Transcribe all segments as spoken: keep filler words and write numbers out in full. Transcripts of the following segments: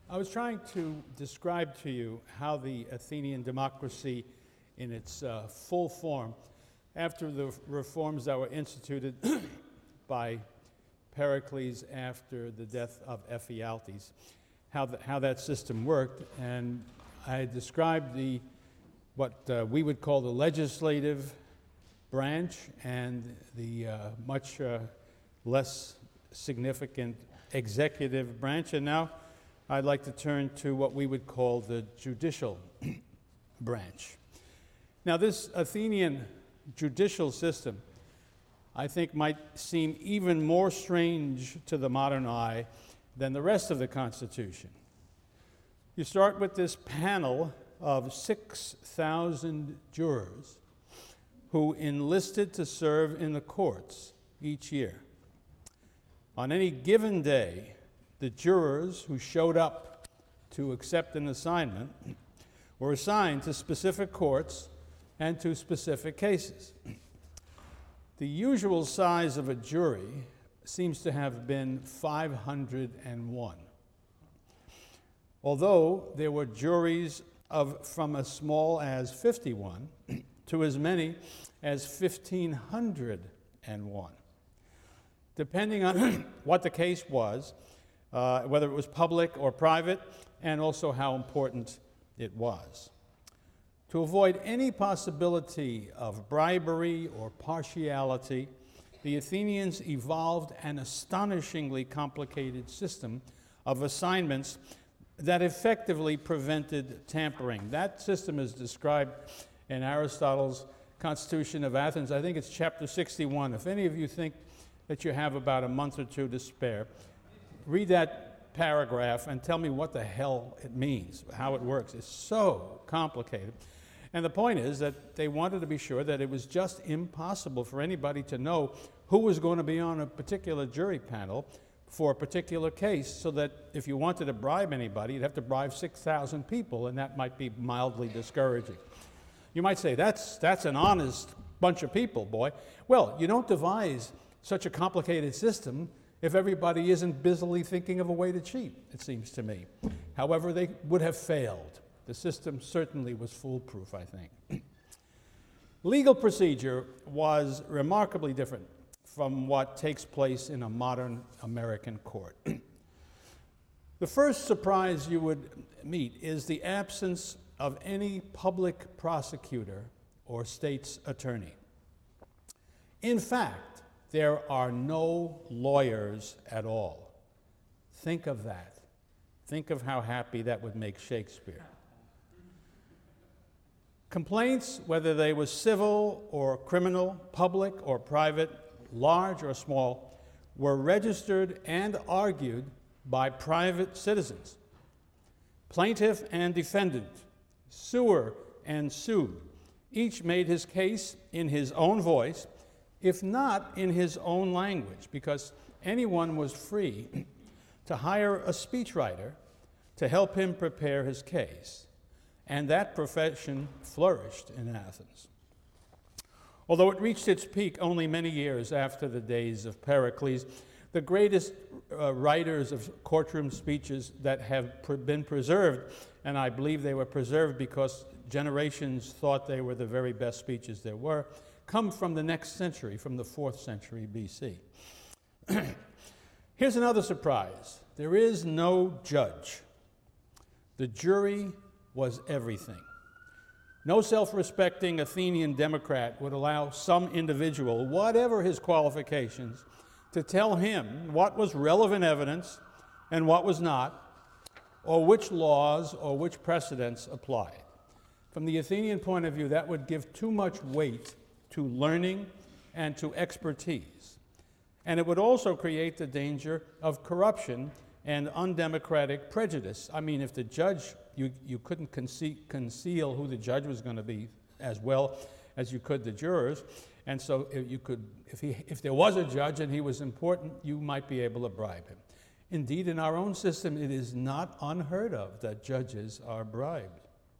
I was trying to describe to you how the Athenian democracy in its uh, full form, after the reforms that were instituted by Pericles after the death of Ephialtes, how, the, how that system worked. And I described the, what uh, we would call the legislative branch and the uh, much uh, less significant executive branch. And now I'd like to turn to what we would call the judicial branch. Now, this Athenian judicial system, I think, might seem even more strange to the modern eye than the rest of the Constitution. You start with this panel of six thousand jurors who enlisted to serve in the courts each year. On any given day, the jurors who showed up to accept an assignment were assigned to specific courts and to specific cases. The usual size of a jury seems to have been five hundred one. Although there were juries of from as small as fifty-one to as many as fifteen hundred one. Depending on what the case was, uh, whether it was public or private, and also how important it was. To avoid any possibility of bribery or partiality, the Athenians evolved an astonishingly complicated system of assignments that effectively prevented tampering. That system is described in Aristotle's Constitution of Athens. I think it's chapter sixty-one. If any of you think that you have about a month or two to spare, read that paragraph and tell me what the hell it means, how it works. It's so complicated. And the point is that they wanted to be sure that it was just impossible for anybody to know who was going to be on a particular jury panel for a particular case, so that if you wanted to bribe anybody, you'd have to bribe six thousand people, and that might be mildly discouraging. You might say, that's, that's an honest bunch of people, boy. Well, you don't devise such a complicated system if everybody isn't busily thinking of a way to cheat, it seems to me. However, they would have failed. The system certainly was foolproof, I think. Legal procedure was remarkably different from what takes place in a modern American court. The first surprise you would meet is the absence of any public prosecutor or state's attorney. In fact, there are no lawyers at all. Think of that. Think of how happy that would make Shakespeare. Complaints, whether they were civil or criminal, public or private, large or small, were registered and argued by private citizens. Plaintiff and defendant, suer and sued, each made his case in his own voice, if not in his own language, because anyone was free to hire a speechwriter to help him prepare his case. And that profession flourished in Athens. Although it reached its peak only many years after the days of Pericles, the greatest uh, writers of courtroom speeches that have pr- been preserved, and I believe they were preserved because generations thought they were the very best speeches there were, come from the next century, from the fourth century B C. Here's another surprise. There is no judge. The jury was everything. No self-respecting Athenian Democrat would allow some individual, whatever his qualifications, to tell him what was relevant evidence and what was not, or which laws or which precedents applied. From the Athenian point of view, that would give too much weight to learning and to expertise. And it would also create the danger of corruption and undemocratic prejudice. I mean, if the judge, you, you couldn't conce- conceal who the judge was going to be as well as you could the jurors. And so if you could, if, he, if there was a judge and he was important, you might be able to bribe him. Indeed, in our own system, it is not unheard of that judges are bribed.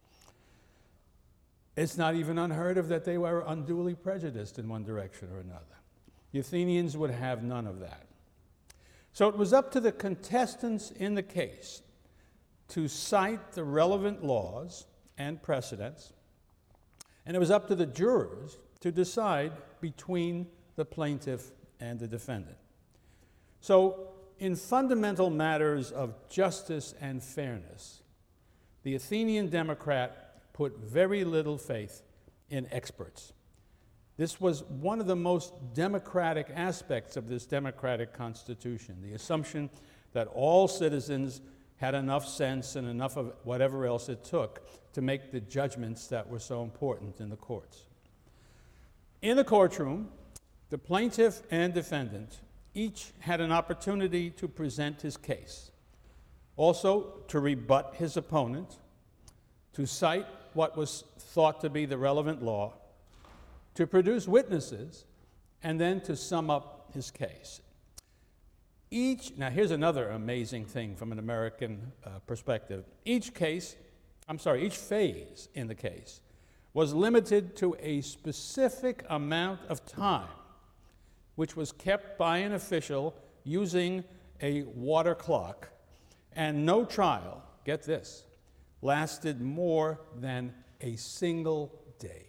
It's not even unheard of that they were unduly prejudiced in one direction or another. The Athenians would have none of that. So it was up to the contestants in the case to cite the relevant laws and precedents, and it was up to the jurors to decide between the plaintiff and the defendant. So, in fundamental matters of justice and fairness, the Athenian Democrat put very little faith in experts. This was one of the most democratic aspects of this democratic constitution, the assumption that all citizens had enough sense and enough of whatever else it took to make the judgments that were so important in the courts. In the courtroom, the plaintiff and defendant each had an opportunity to present his case, also to rebut his opponent, to cite what was thought to be the relevant law, to produce witnesses, and then to sum up his case. Each, now here's another amazing thing from an American uh, perspective. Each case, I'm sorry, each phase in the case was limited to a specific amount of time, which was kept by an official using a water clock, and no trial, get this, lasted more than a single day.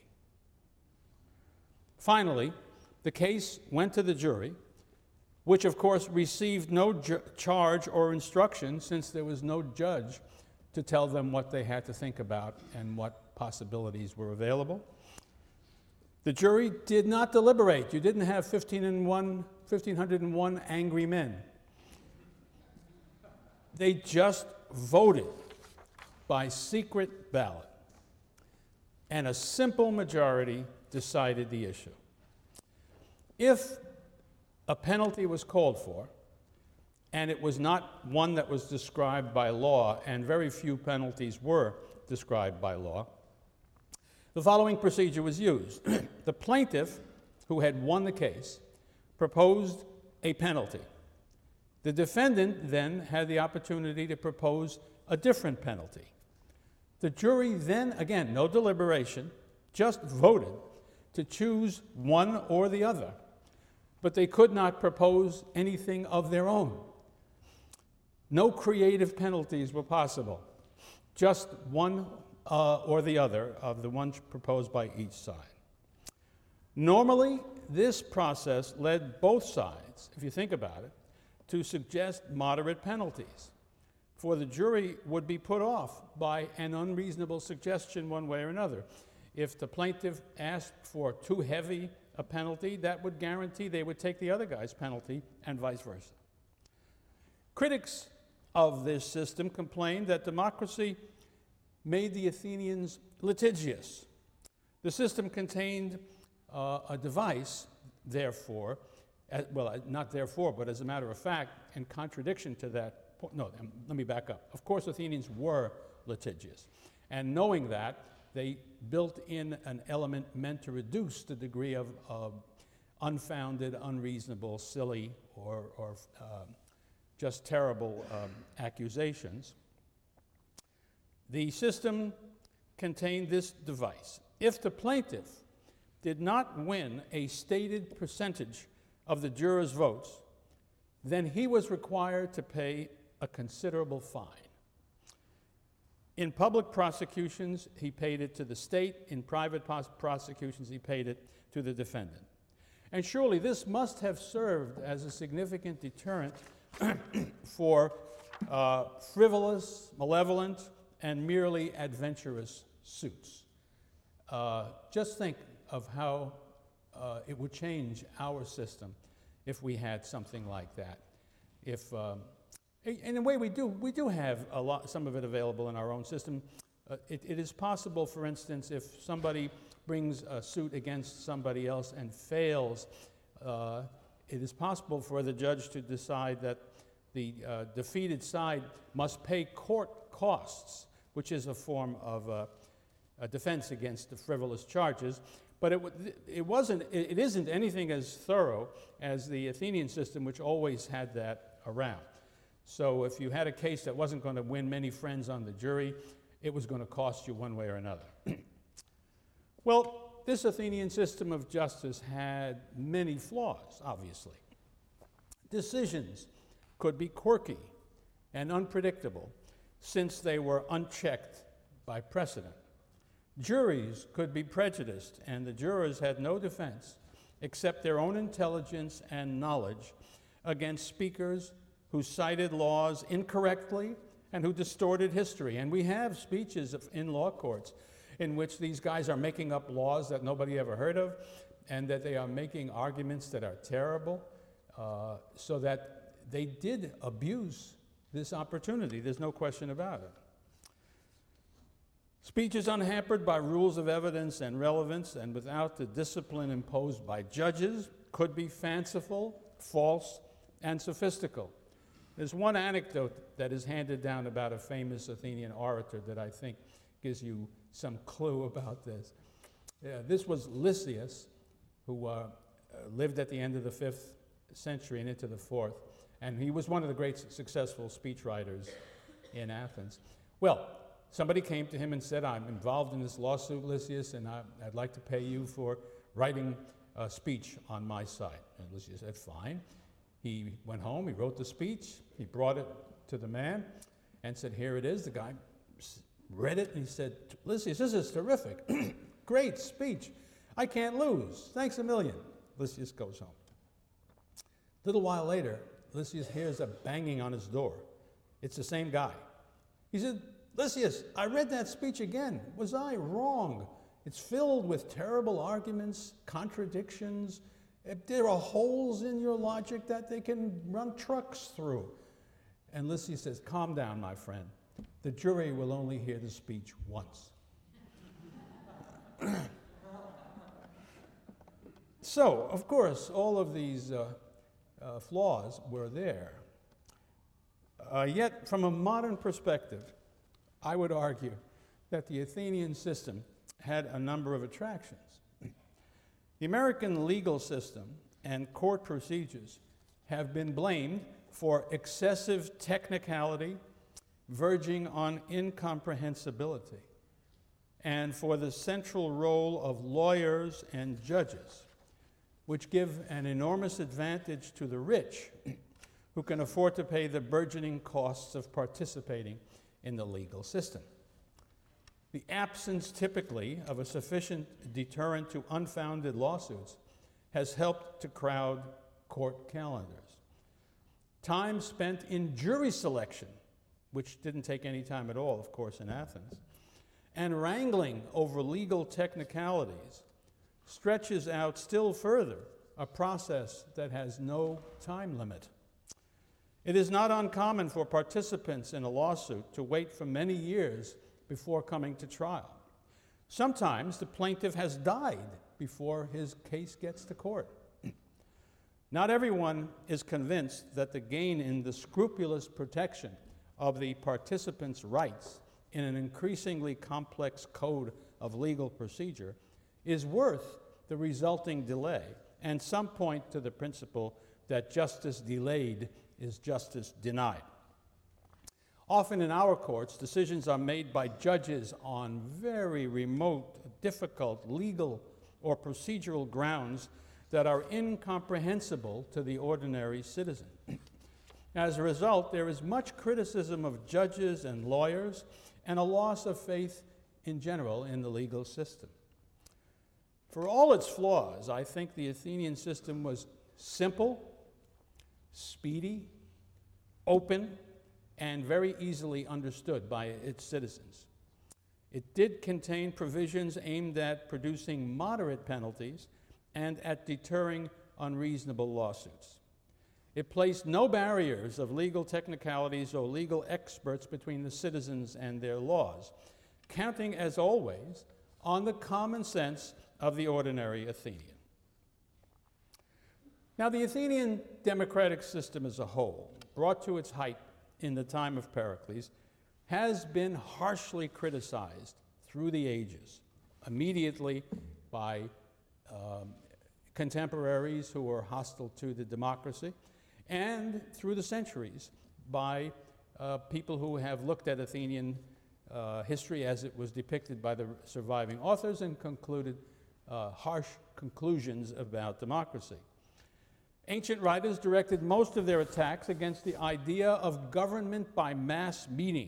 Finally, the case went to the jury, which of course received no ju- charge or instruction, since there was no judge to tell them what they had to think about and what possibilities were available. The jury did not deliberate. You didn't have fifteen hundred and one angry men. They just voted by secret ballot, and a simple majority decided the issue. If a penalty was called for, and it was not one that was described by law, and very few penalties were described by law, the following procedure was used. The plaintiff, who had won the case, proposed a penalty. The defendant then had the opportunity to propose a different penalty. The jury then, again, no deliberation, just voted to choose one or the other, but they could not propose anything of their own. No creative penalties were possible, just one uh, or the other of the ones proposed by each side. Normally, this process led both sides, if you think about it, to suggest moderate penalties, for the jury would be put off by an unreasonable suggestion one way or another. If the plaintiff asked for too heavy a penalty, that would guarantee they would take the other guy's penalty, and vice versa. Critics of this system complained that democracy made the Athenians litigious. The system contained uh, a device, therefore, uh, well, not therefore, but as a matter of fact, in contradiction to that point. No, um, let me back up. Of course, Athenians were litigious. And knowing that, they built in an element meant to reduce the degree of uh, unfounded, unreasonable, silly, or, or uh, just terrible um, accusations. The system contained this device. If the plaintiff did not win a stated percentage of the jurors' votes, then he was required to pay a considerable fine. In public prosecutions, he paid it to the state. In private pos- prosecutions, he paid it to the defendant. And surely this must have served as a significant deterrent for uh, frivolous, malevolent, and merely adventurous suits. Uh, just think of how uh, it would change our system if we had something like that. If, um, in a way, we do we do have a lot, some of it available in our own system. Uh, it, it is possible, for instance, if somebody brings a suit against somebody else and fails, uh, it is possible for the judge to decide that the uh, defeated side must pay court costs, which is a form of uh, a defense against the frivolous charges. But it, w- it wasn't. It, it isn't anything as thorough as the Athenian system, which always had that around. So if you had a case that wasn't going to win many friends on the jury, it was going to cost you one way or another. Well, this Athenian system of justice had many flaws, obviously. Decisions could be quirky and unpredictable, since they were unchecked by precedent. Juries could be prejudiced, and the jurors had no defense except their own intelligence and knowledge against speakers who cited laws incorrectly and who distorted history. And we have speeches of, in law courts in which these guys are making up laws that nobody ever heard of, and that they are making arguments that are terrible, uh, so that they did abuse this opportunity. There's no question about it. Speeches unhampered by rules of evidence and relevance and without the discipline imposed by judges could be fanciful, false, and sophistical. There's one anecdote that is handed down about a famous Athenian orator that I think gives you some clue about this. Yeah, this was Lysias, who uh, lived at the end of the fifth century and into the fourth, and he was one of the great successful speechwriters in Athens. Well, somebody came to him and said, I'm involved in this lawsuit, Lysias, and I, I'd like to pay you for writing a speech on my side. And Lysias said, fine. He went home, he wrote the speech, he brought it to the man and said, here it is. The guy read it and he said, Lysias, this is terrific. Great speech. I can't lose. Thanks a million. Lysias goes home. A little while later, Lysias hears a banging on his door. It's the same guy. He said, Lysias, I read that speech again. Was I wrong? It's filled with terrible arguments, contradictions. There are holes in your logic that they can run trucks through. And Lysias says, calm down, my friend. The jury will only hear the speech once. So, of course, all of these uh, uh, flaws were there. Uh, yet, from a modern perspective, I would argue that the Athenian system had a number of attractions. The American legal system and court procedures have been blamed for excessive technicality, verging on incomprehensibility, and for the central role of lawyers and judges, which give an enormous advantage to the rich who can afford to pay the burgeoning costs of participating in the legal system. The absence, typically, of a sufficient deterrent to unfounded lawsuits has helped to crowd court calendars. Time spent in jury selection, which didn't take any time at all, of course, in Athens, and wrangling over legal technicalities stretches out still further, a process that has no time limit. It is not uncommon for participants in a lawsuit to wait for many years before coming to trial. Sometimes the plaintiff has died before his case gets to court. Not everyone is convinced that the gain in the scrupulous protection of the participant's rights in an increasingly complex code of legal procedure is worth the resulting delay, and some point to the principle that justice delayed is justice denied. Often in our courts, decisions are made by judges on very remote, difficult legal or procedural grounds that are incomprehensible to the ordinary citizen. As a result, there is much criticism of judges and lawyers and a loss of faith in general in the legal system. For all its flaws, I think the Athenian system was simple, speedy, open, and very easily understood by its citizens. It did contain provisions aimed at producing moderate penalties and at deterring unreasonable lawsuits. It placed no barriers of legal technicalities or legal experts between the citizens and their laws, counting, as always, on the common sense of the ordinary Athenian. Now, the Athenian democratic system as a whole, brought to its height in the time of Pericles, has been harshly criticized through the ages, immediately by um, contemporaries who were hostile to the democracy, and through the centuries by uh, people who have looked at Athenian uh, history as it was depicted by the surviving authors and concluded uh, harsh conclusions about democracy. Ancient writers directed most of their attacks against the idea of government by mass meeting,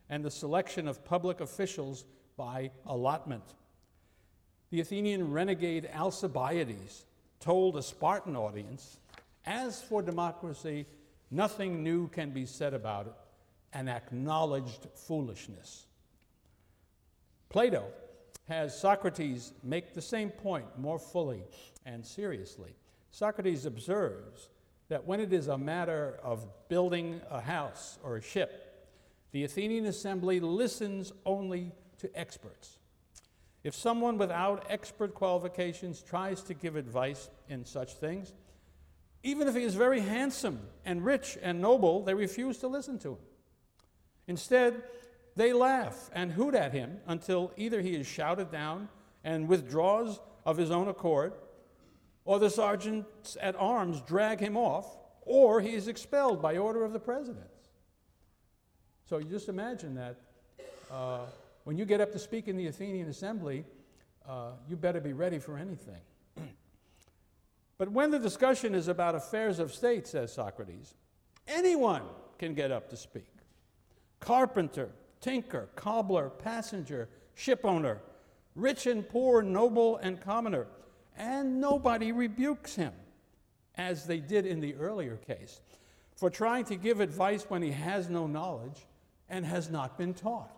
and the selection of public officials by allotment. The Athenian renegade Alcibiades told a Spartan audience, "As for democracy, nothing new can be said about it," and acknowledged foolishness. Plato has Socrates make the same point more fully and seriously. Socrates observes that when it is a matter of building a house or a ship, the Athenian assembly listens only to experts. If someone without expert qualifications tries to give advice in such things, even if he is very handsome and rich and noble, they refuse to listen to him. Instead, they laugh and hoot at him until either he is shouted down and withdraws of his own accord, or the sergeants at arms drag him off, or he is expelled by order of the president. So you just imagine that uh, when you get up to speak in the Athenian assembly, uh, you better be ready for anything. But when the discussion is about affairs of state, says Socrates, anyone can get up to speak. Carpenter, tinker, cobbler, passenger, shipowner, rich and poor, noble and commoner, and nobody rebukes him, as they did in the earlier case, for trying to give advice when he has no knowledge and has not been taught.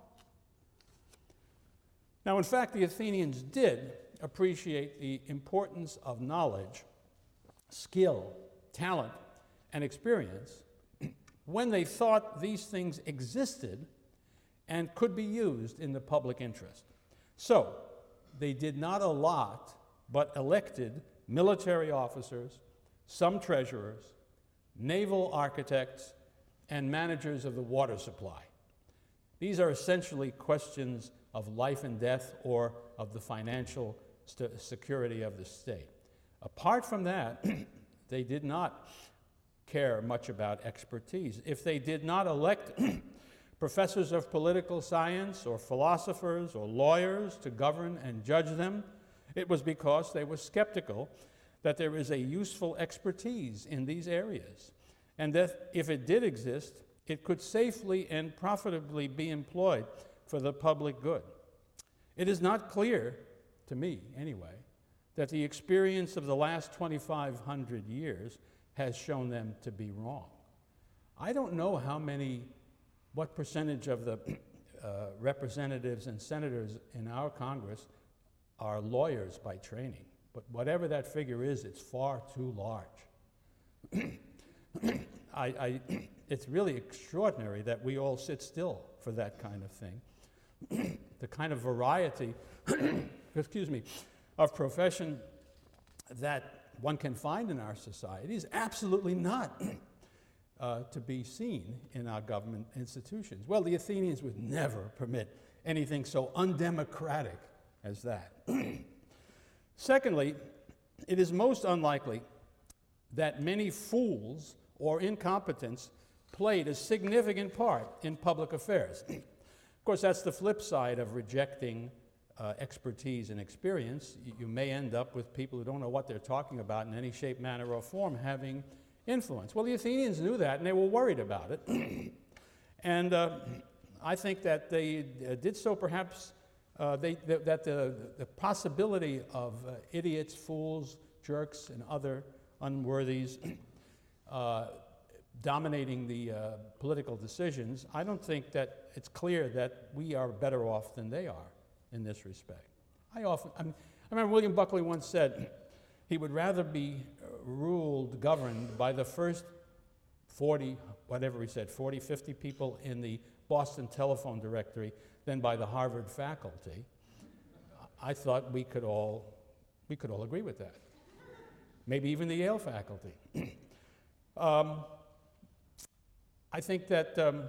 Now, in fact, the Athenians did appreciate the importance of knowledge, skill, talent, and experience when they thought these things existed and could be used in the public interest. So, they did not allot, but elected military officers, some treasurers, naval architects, and managers of the water supply. These are essentially questions of life and death or of the financial st- security of the state. Apart from that, they did not care much about expertise. If they did not elect professors of political science or philosophers or lawyers to govern and judge them, it was because they were skeptical that there is a useful expertise in these areas, and that if it did exist, it could safely and profitably be employed for the public good. It is not clear, to me anyway, that the experience of the last twenty-five hundred years has shown them to be wrong. I don't know how many, what percentage of the uh, representatives and senators in our Congress are lawyers by training, but whatever that figure is, it's far too large. I, I, it's really extraordinary that we all sit still for that kind of thing. The kind of variety, excuse me, of profession that one can find in our society is absolutely not uh, to be seen in our government institutions. Well, the Athenians would never permit anything so undemocratic as that. Secondly, it is most unlikely that many fools or incompetents played a significant part in public affairs. Of course, that's the flip side of rejecting uh, expertise and experience. You, you may end up with people who don't know what they're talking about in any shape, manner, or form having influence. Well, the Athenians knew that, and they were worried about it. and uh, I think that they uh, did so perhaps, uh, they, th- that the, the possibility of uh, idiots, fools, jerks, and other unworthies uh, dominating the uh, political decisions, I don't think that it's clear that we are better off than they are in this respect. I often, I, mean, I remember William Buckley once said he would rather be ruled, governed by the first forty, whatever he said, forty, fifty people in the Boston telephone directory than by the Harvard faculty. I thought we could all, we could all agree with that. Maybe even the Yale faculty. um, I think that um,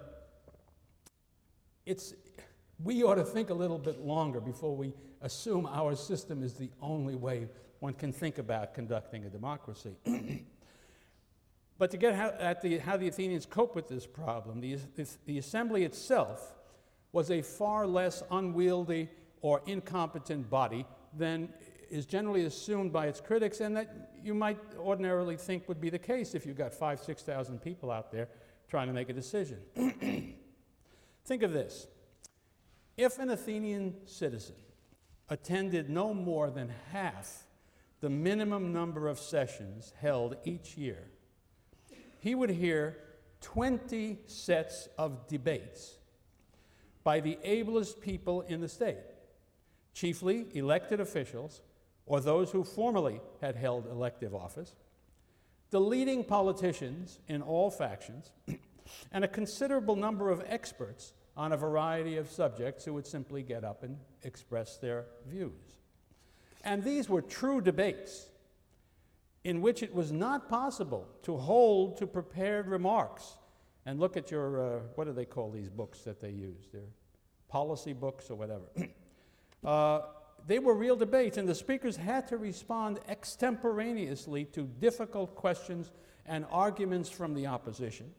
it's, we ought to think a little bit longer before we assume our system is the only way one can think about conducting a democracy. But to get how, at the, how the Athenians cope with this problem, the, the, the assembly itself was a far less unwieldy or incompetent body than is generally assumed by its critics, and that you might ordinarily think would be the case if you got five, six thousand people out there trying to make a decision. Think Think of this. If an Athenian citizen attended no more than half the minimum number of sessions held each year, he would hear twenty sets of debates by the ablest people in the state, chiefly elected officials or those who formerly had held elective office, the leading politicians in all factions, and a considerable number of experts on a variety of subjects who would simply get up and express their views. And these were true debates in which it was not possible to hold to prepared remarks. And look at your, uh, what do they call these books that they use? They're policy books or whatever. uh, they were real debates, and the speakers had to respond extemporaneously to difficult questions and arguments from the opposition.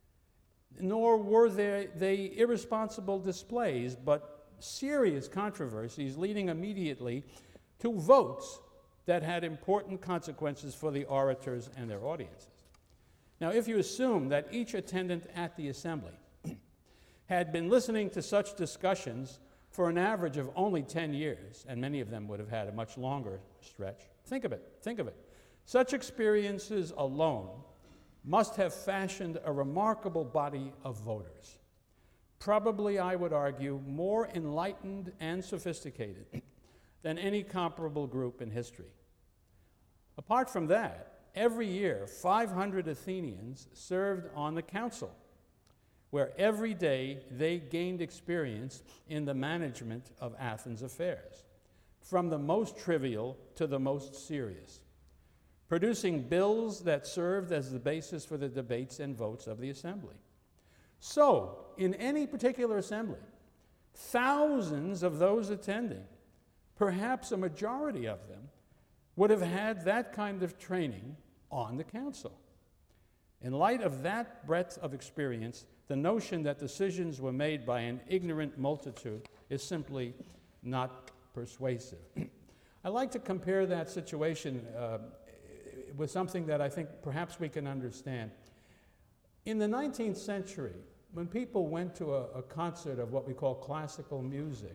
Nor were they, they irresponsible displays, but serious controversies leading immediately to votes that had important consequences for the orators and their audiences. Now, if you assume that each attendant at the assembly had been listening to such discussions for an average of only ten years, and many of them would have had a much longer stretch, think of it, think of it. Such experiences alone must have fashioned a remarkable body of voters. Probably, I would argue, more enlightened and sophisticated than any comparable group in history. Apart from that, every year, five hundred Athenians served on the council, where every day they gained experience in the management of Athens' affairs, from the most trivial to the most serious, producing bills that served as the basis for the debates and votes of the assembly. So, in any particular assembly, thousands of those attending, perhaps a majority of them, would have had that kind of training on the council. In light of that breadth of experience, the notion that decisions were made by an ignorant multitude is simply not persuasive. I like to compare that situation uh, with something that I think perhaps we can understand. In the nineteenth century, when people went to a, a concert of what we call classical music,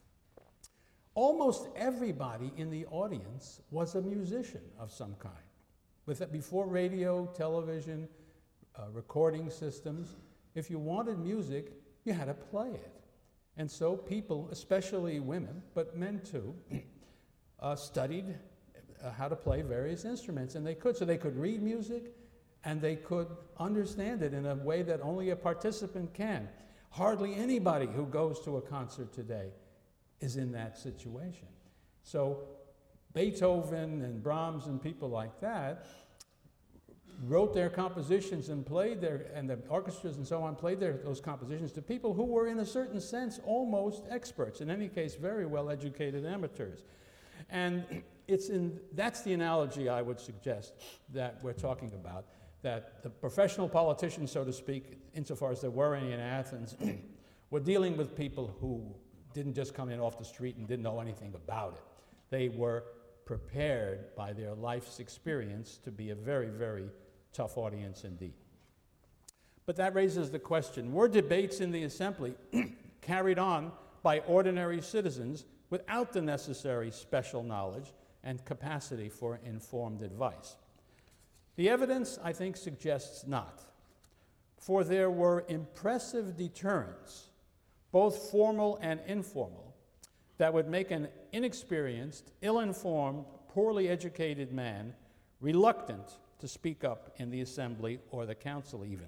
almost everybody in the audience was a musician of some kind. With it, before radio, television, uh, recording systems, if you wanted music, you had to play it. And so people, especially women, but men too, uh, studied uh, how to play various instruments, and they could. So they could read music, and they could understand it in a way that only a participant can. Hardly anybody who goes to a concert today is in that situation. So Beethoven and Brahms and people like that wrote their compositions and played their, and the orchestras and so on played their, those compositions to people who were in a certain sense almost experts, in any case very well educated amateurs. And it's in, that's the analogy I would suggest that we're talking about, that the professional politicians, so to speak, insofar as there were any in Athens, were dealing with people who didn't just come in off the street and didn't know anything about it. They were prepared by their life's experience to be a very, very tough audience indeed. But that raises the question, were debates in the assembly carried on by ordinary citizens without the necessary special knowledge and capacity for informed advice? The evidence, I think, suggests not, for there were impressive deterrents, both formal and informal, that would make an inexperienced, ill-informed, poorly educated man reluctant to speak up in the assembly or the council even.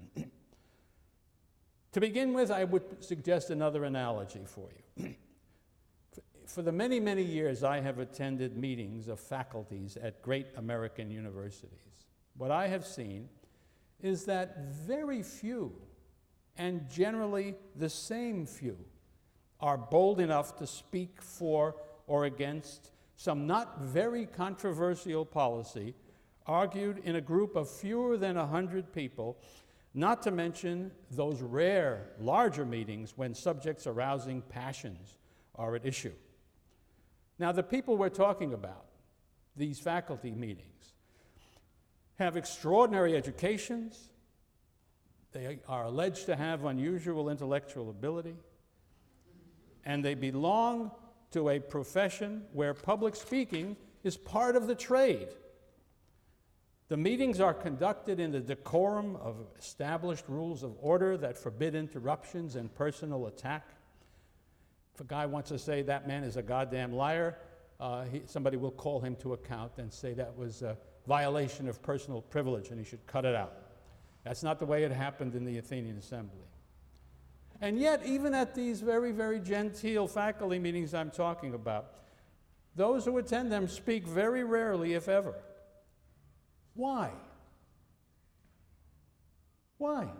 To begin with, I would suggest another analogy for you. For the many, many years I have attended meetings of faculties at great American universities, what I have seen is that very few, and generally the same few, are bold enough to speak for or against some not very controversial policy argued in a group of fewer than a hundred people, not to mention those rare, larger meetings when subjects arousing passions are at issue. Now, the people we're talking about, these faculty meetings, have extraordinary educations, They are alleged to have unusual intellectual ability, and they belong to a profession where public speaking is part of the trade. The meetings are conducted in the decorum of established rules of order that forbid interruptions and personal attack. If a guy wants to say that man is a goddamn liar, uh, he, somebody will call him to account and say that was a violation of personal privilege and he should cut it out. That's not the way it happened in the Athenian Assembly. And yet, even at these very, very genteel faculty meetings I'm talking about, those who attend them speak very rarely, if ever. Why? Why?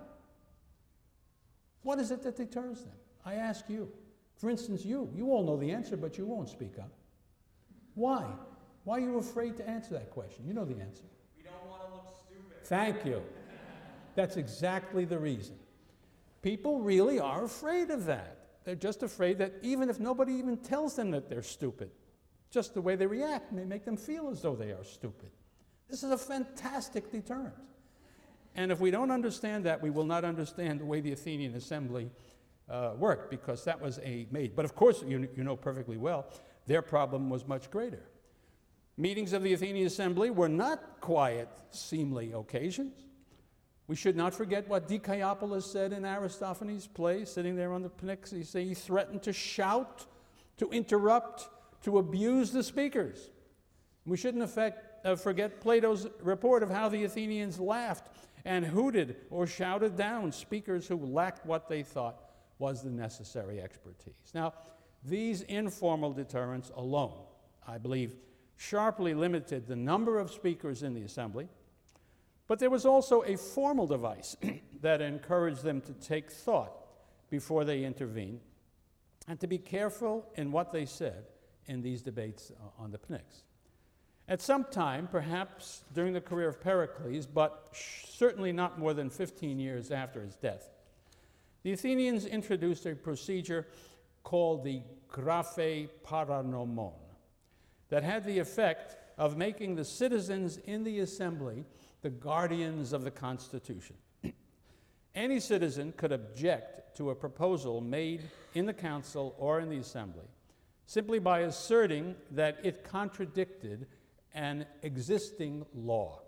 What is it that deters them? I ask you. For instance, you. You all know the answer, but you won't speak up. Why? Why are you afraid to answer that question? You know the answer. We don't want to look stupid. Thank you. That's exactly the reason. People really are afraid of that. They're just afraid that even if nobody even tells them that they're stupid, just the way they react may make them feel as though they are stupid. This is a fantastic deterrent. And if we don't understand that, we will not understand the way the Athenian Assembly uh, worked, because that was a made. But of course, you, you know perfectly well, their problem was much greater. Meetings of the Athenian Assembly were not quiet, seemly occasions. We should not forget what Dicaeopolis said in Aristophanes' play, sitting there on the Pnyx. He said he threatened to shout, to interrupt, to abuse the speakers. We shouldn't affect, uh, forget Plato's report of how the Athenians laughed and hooted or shouted down speakers who lacked what they thought was the necessary expertise. Now, these informal deterrents alone, I believe, sharply limited the number of speakers in the assembly. But there was also a formal device that encouraged them to take thought before they intervened and to be careful in what they said in these debates uh, on the Pnyx. At some time, perhaps during the career of Pericles, but certainly not more than fifteen years after his death, the Athenians introduced a procedure called the graphe paranomon that had the effect of making the citizens in the assembly the guardians of the Constitution. Any citizen could object to a proposal made in the council or in the assembly simply by asserting that it contradicted an existing law.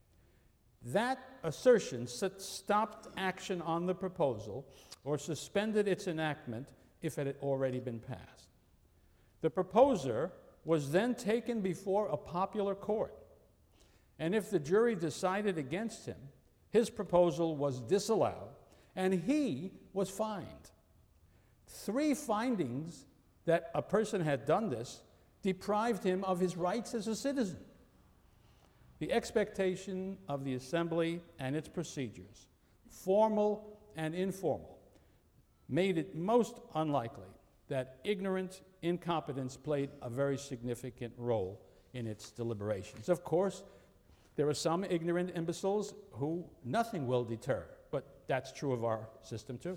That assertion stopped action on the proposal or suspended its enactment if it had already been passed. The proposer was then taken before a popular court, and if the jury decided against him, his proposal was disallowed, and he was fined. Three findings that a person had done this deprived him of his rights as a citizen. The expectation of the assembly and its procedures, formal and informal, made it most unlikely that ignorant incompetence played a very significant role in its deliberations. Of course, there are some ignorant imbeciles who nothing will deter, but that's true of our system too.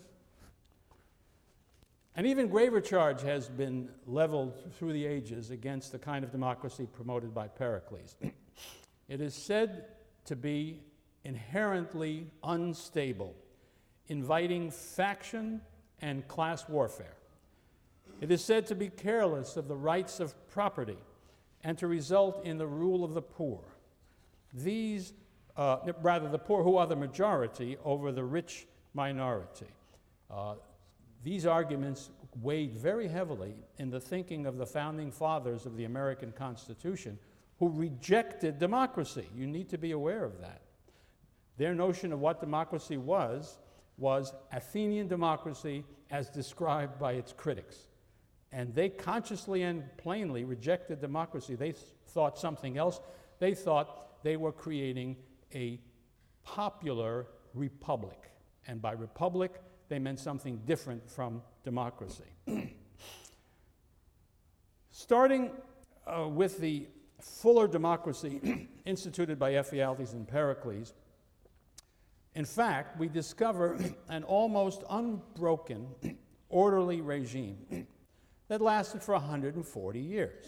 An even graver charge has been leveled through the ages against the kind of democracy promoted by Pericles. It is said to be inherently unstable, inviting faction and class warfare. It is said to be careless of the rights of property and to result in the rule of the poor. These, uh, rather the poor who are the majority over the rich minority. Uh, these arguments weighed very heavily in the thinking of the founding fathers of the American Constitution, who rejected democracy. You need to be aware of that. Their notion of what democracy was, was Athenian democracy as described by its critics. And they consciously and plainly rejected democracy. They th- thought something else. They thought they were creating a popular republic. And by republic, they meant something different from democracy. Starting uh, with the fuller democracy instituted by Ephialtes and Pericles, in fact, we discover an almost unbroken, orderly regime that lasted for one hundred forty years.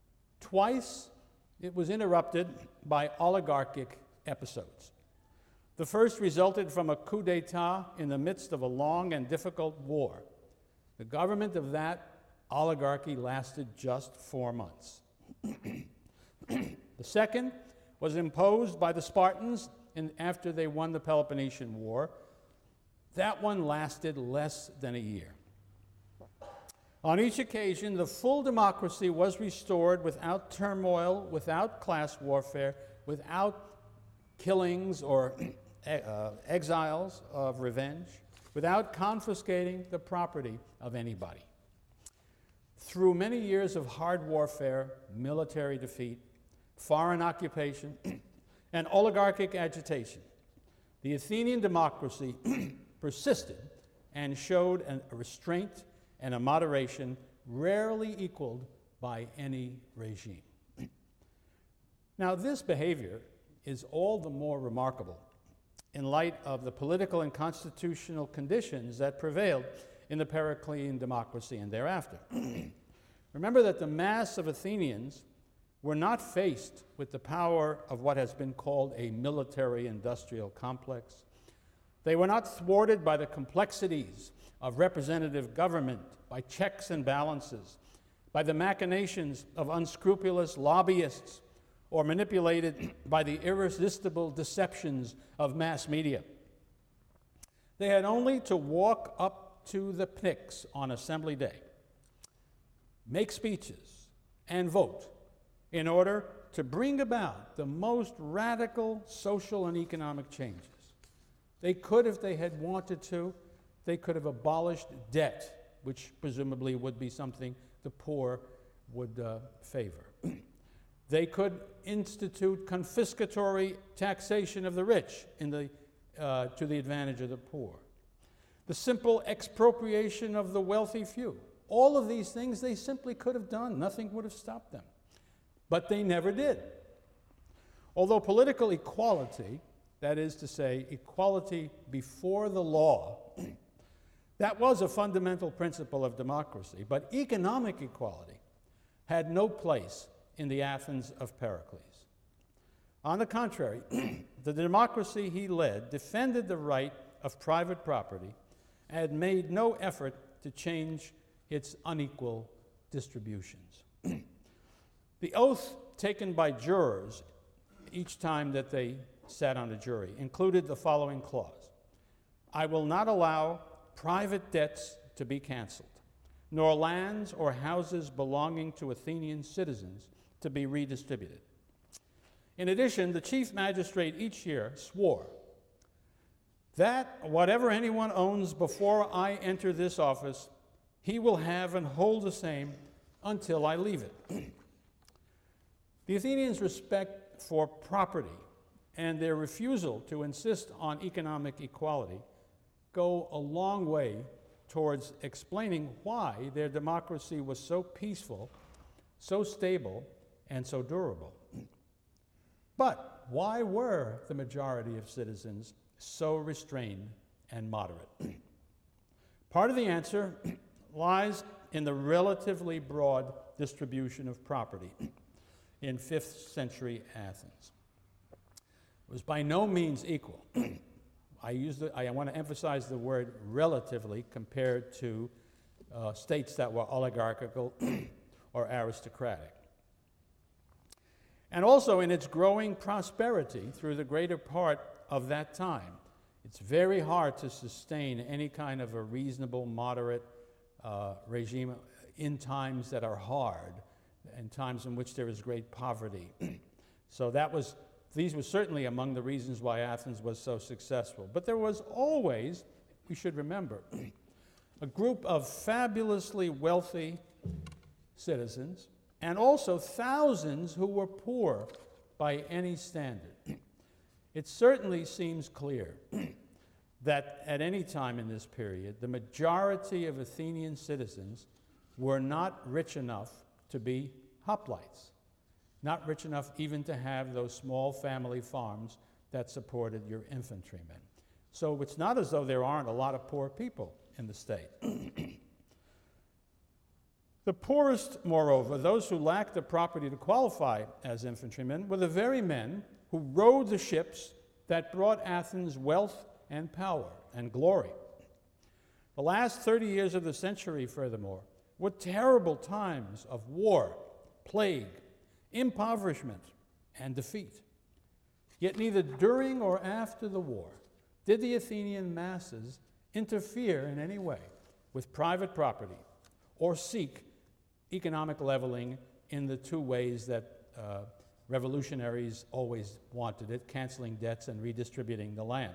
Twice, it was interrupted by oligarchic episodes. The first resulted from a coup d'etat in the midst of a long and difficult war. The government of that oligarchy lasted just four months. The second was imposed by the Spartans in, after they won the Peloponnesian War. That one lasted less than a year. On each occasion, the full democracy was restored without turmoil, without class warfare, without killings or uh, exiles of revenge, without confiscating the property of anybody. Through many years of hard warfare, military defeat, foreign occupation, and oligarchic agitation, the Athenian democracy persisted and showed an, a restraint and a moderation rarely equaled by any regime. Now, this behavior is all the more remarkable in light of the political and constitutional conditions that prevailed in the Periclean democracy and thereafter. Remember that the mass of Athenians were not faced with the power of what has been called a military-industrial complex. They were not thwarted by the complexities of representative government, by checks and balances, by the machinations of unscrupulous lobbyists, or manipulated by the irresistible deceptions of mass media. They had only to walk up to the Pnyx on Assembly Day, make speeches, and vote in order to bring about the most radical social and economic changes. They could, if they had wanted to, they could have abolished debt, which presumably would be something the poor would uh, favor. They could institute confiscatory taxation of the rich in the, uh, to the advantage of the poor. The simple expropriation of the wealthy few. All of these things they simply could have done. Nothing would have stopped them. But they never did. Although political equality, that is to say, equality before the law, that was a fundamental principle of democracy, but economic equality had no place in the Athens of Pericles. On the contrary, the democracy he led defended the right of private property and had made no effort to change its unequal distributions. The oath taken by jurors each time that they sat on a jury included the following clause: I will not allow private debts to be canceled, nor lands or houses belonging to Athenian citizens to be redistributed. In addition, the chief magistrate each year swore that whatever anyone owns before I enter this office, he will have and hold the same until I leave it. The Athenians' respect for property and their refusal to insist on economic equality go a long way towards explaining why their democracy was so peaceful, so stable, and so durable. But why were the majority of citizens so restrained and moderate? Part of the answer lies in the relatively broad distribution of property in fifth century Athens. It was by no means equal. I, use the, I want to emphasize the word relatively compared to uh, states that were oligarchical or aristocratic. And also in its growing prosperity through the greater part of that time. It's very hard to sustain any kind of a reasonable, moderate uh, regime in times that are hard, in times in which there is great poverty. So that was, these were certainly among the reasons why Athens was so successful. But there was always, we should remember, a group of fabulously wealthy citizens, and also thousands who were poor by any standard. It certainly seems clear that at any time in this period, the majority of Athenian citizens were not rich enough to be hoplites, not rich enough even to have those small family farms that supported your infantrymen. So it's not as though there aren't a lot of poor people in the state. The poorest, moreover, those who lacked the property to qualify as infantrymen, were the very men who rowed the ships that brought Athens wealth and power and glory. The last thirty years of the century, furthermore, were terrible times of war, plague, impoverishment, and defeat. Yet neither during or after the war did the Athenian masses interfere in any way with private property or seek economic leveling in the two ways that uh, revolutionaries always wanted it, canceling debts and redistributing the land.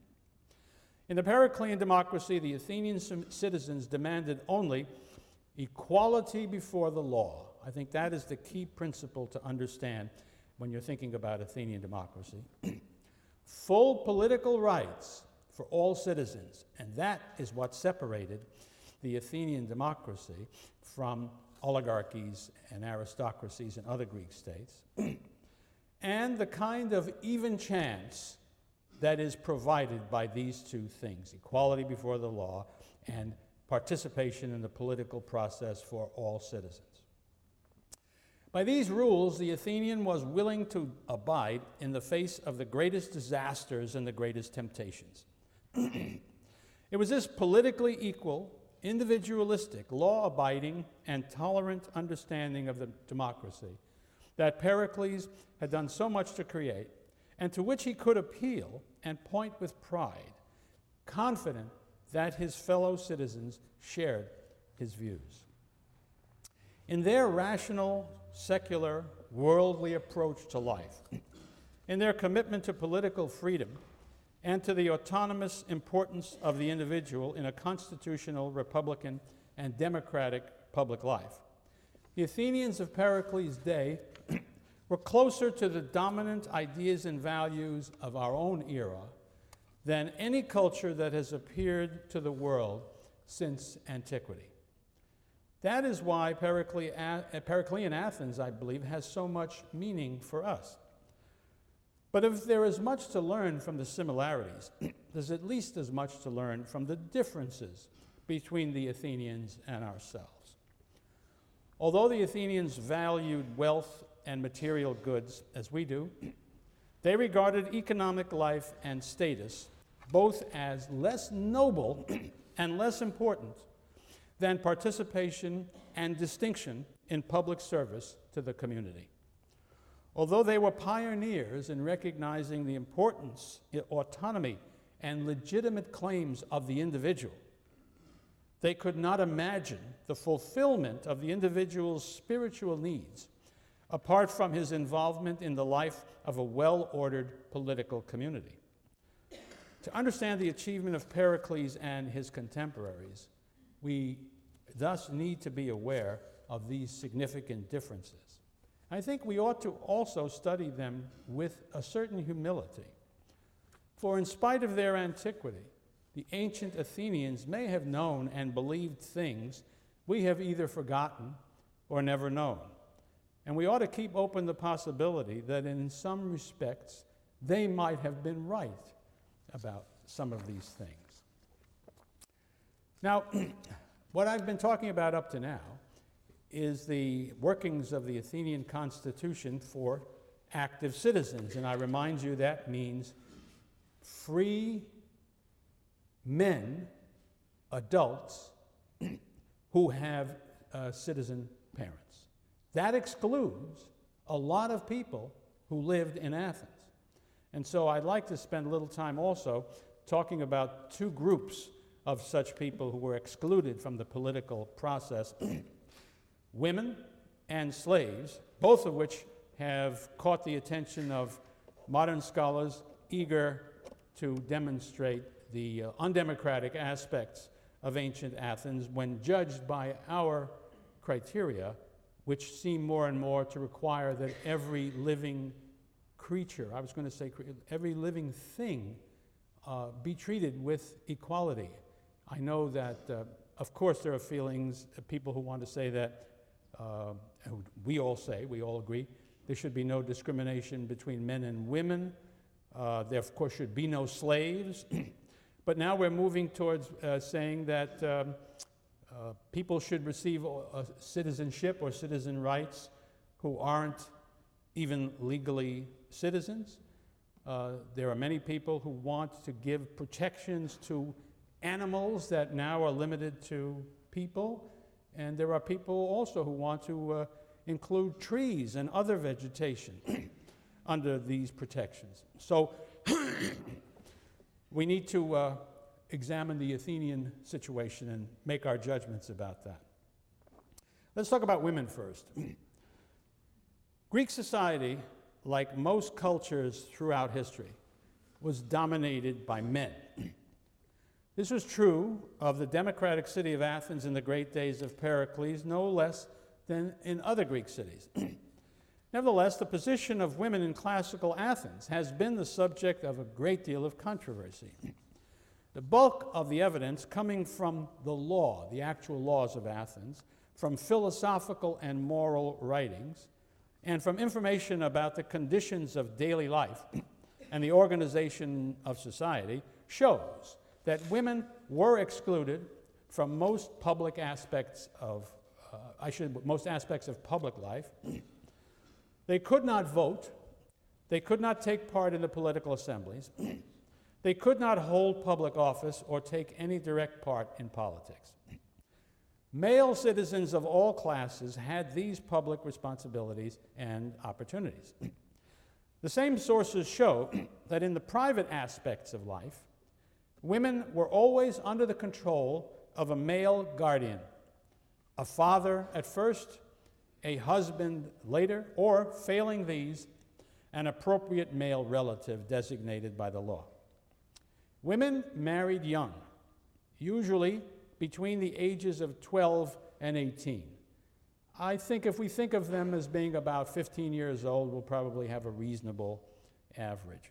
In the Periclean democracy, the Athenian citizens demanded only equality before the law. I think that is the key principle to understand when you're thinking about Athenian democracy. Full political rights for all citizens, and that is what separated the Athenian democracy from oligarchies and aristocracies in other Greek states, and the kind of even chance that is provided by these two things, equality before the law and participation in the political process for all citizens. By these rules, the Athenian was willing to abide in the face of the greatest disasters and the greatest temptations. It was this politically equal, individualistic, law-abiding, and tolerant understanding of the democracy that Pericles had done so much to create, and to which he could appeal and point with pride, confident that his fellow citizens shared his views. In their rational, secular, worldly approach to life, in their commitment to political freedom, and to the autonomous importance of the individual in a constitutional, republican, and democratic public life, the Athenians of Pericles' day were closer to the dominant ideas and values of our own era than any culture that has appeared to the world since antiquity. That is why Periclean Athens, I believe, has so much meaning for us. But if there is much to learn from the similarities, there's at least as much to learn from the differences between the Athenians and ourselves. Although the Athenians valued wealth and material goods as we do, they regarded economic life and status both as less noble and less important than participation and distinction in public service to the community. Although they were pioneers in recognizing the importance, autonomy, and legitimate claims of the individual, they could not imagine the fulfillment of the individual's spiritual needs apart from his involvement in the life of a well-ordered political community. To understand the achievement of Pericles and his contemporaries, we thus need to be aware of these significant differences. I think we ought to also study them with a certain humility. For in spite of their antiquity, the ancient Athenians may have known and believed things we have either forgotten or never known. And we ought to keep open the possibility that in some respects they might have been right about some of these things. Now, what I've been talking about up to now is the workings of the Athenian Constitution for active citizens. And I remind you that means free men, adults, who have uh, citizen parents. That excludes a lot of people who lived in Athens. And so I'd like to spend a little time also talking about two groups of such people who were excluded from the political process. Women and slaves, both of which have caught the attention of modern scholars eager to demonstrate the uh, undemocratic aspects of ancient Athens when judged by our criteria, which seem more and more to require that every living creature, I was going to say every living thing, uh, be treated with equality. I know that, uh, of course, there are feelings, uh, people who want to say that Uh, we all say, we all agree, there should be no discrimination between men and women. Uh, there, of course, should be no slaves. But now we're moving towards uh, saying that um, uh, people should receive uh, citizenship or citizen rights who aren't even legally citizens. Uh, there are many people who want to give protections to animals that now are limited to people, and there are people also who want to uh, include trees and other vegetation under these protections. So we need to uh, examine the Athenian situation and make our judgments about that. Let's talk about women first. Greek society, like most cultures throughout history, was dominated by men. This was true of the democratic city of Athens in the great days of Pericles, no less than in other Greek cities. Nevertheless, the position of women in classical Athens has been the subject of a great deal of controversy. The bulk of the evidence coming from the law, the actual laws of Athens, from philosophical and moral writings, and from information about the conditions of daily life and the organization of society, shows that women were excluded from most public aspects of, uh, I should, most aspects of public life. They could not vote. They could not take part in the political assemblies. They could not hold public office or take any direct part in politics. Male citizens of all classes had these public responsibilities and opportunities. The same sources show that in the private aspects of life, women were always under the control of a male guardian, a father at first, a husband later, or, failing these, an appropriate male relative designated by the law. Women married young, usually between the ages of twelve and eighteen. I think if we think of them as being about fifteen years old, we'll probably have a reasonable average.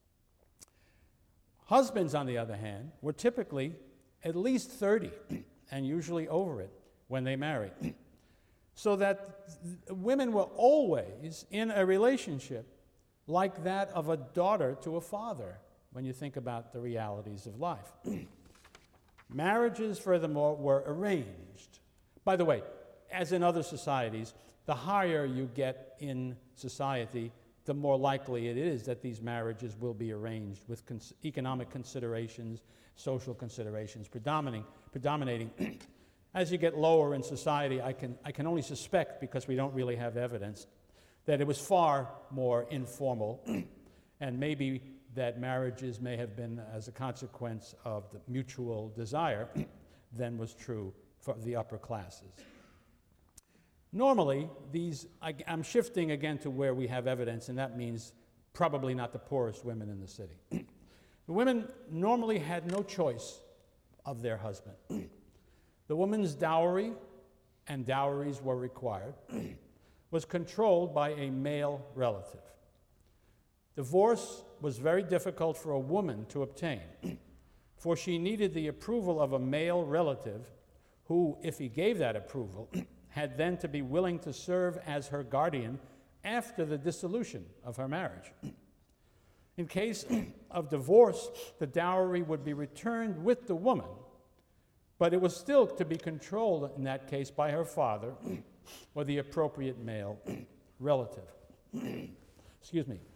Husbands, on the other hand, were typically at least thirty, and usually over it when they married, so that women were always in a relationship like that of a daughter to a father, when you think about the realities of life. Marriages, furthermore, were arranged. By the way, as in other societies, the higher you get in society, the more likely it is that these marriages will be arranged with cons- economic considerations, social considerations predominating. predominating. As you get lower in society, I can, I can only suspect, because we don't really have evidence, that it was far more informal, and maybe that marriages may have been as a consequence of the mutual desire than was true for the upper classes. Normally, these, I, I'm shifting again to where we have evidence, and that means probably not the poorest women in the city. The women normally had no choice of their husband. The woman's dowry, and dowries were required, was controlled by a male relative. Divorce was very difficult for a woman to obtain, for she needed the approval of a male relative who, if he gave that approval, had then to be willing to serve as her guardian after the dissolution of her marriage. In case of divorce, the dowry would be returned with the woman, but it was still to be controlled in that case by her father or the appropriate male relative. Excuse me.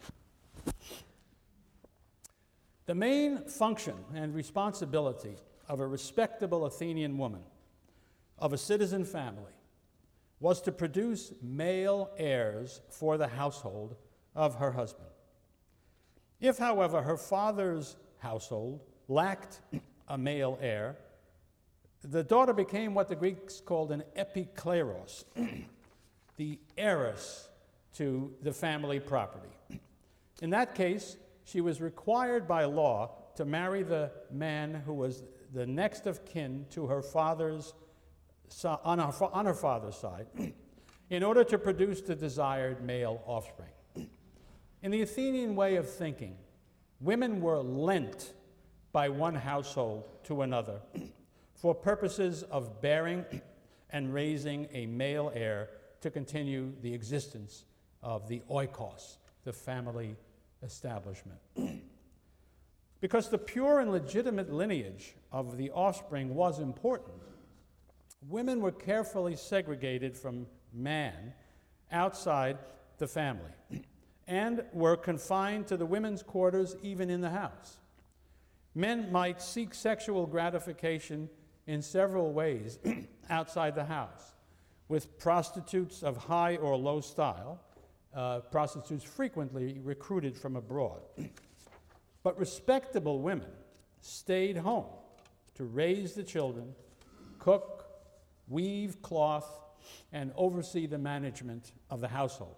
The main function and responsibility of a respectable Athenian woman, of a citizen family, was to produce male heirs for the household of her husband. If, however, her father's household lacked a male heir, the daughter became what the Greeks called an epikleros, the heiress to the family property. In that case, she was required by law to marry the man who was the next of kin to her father's, on her, on her father's side, in order to produce the desired male offspring. In the Athenian way of thinking, women were lent by one household to another for purposes of bearing and raising a male heir to continue the existence of the oikos, the family establishment. Because the pure and legitimate lineage of the offspring was important, women were carefully segregated from man outside the family and were confined to the women's quarters even in the house. Men might seek sexual gratification in several ways outside the house, with prostitutes of high or low style, uh, prostitutes frequently recruited from abroad. But respectable women stayed home to raise the children, cook, weave cloth, and oversee the management of the household.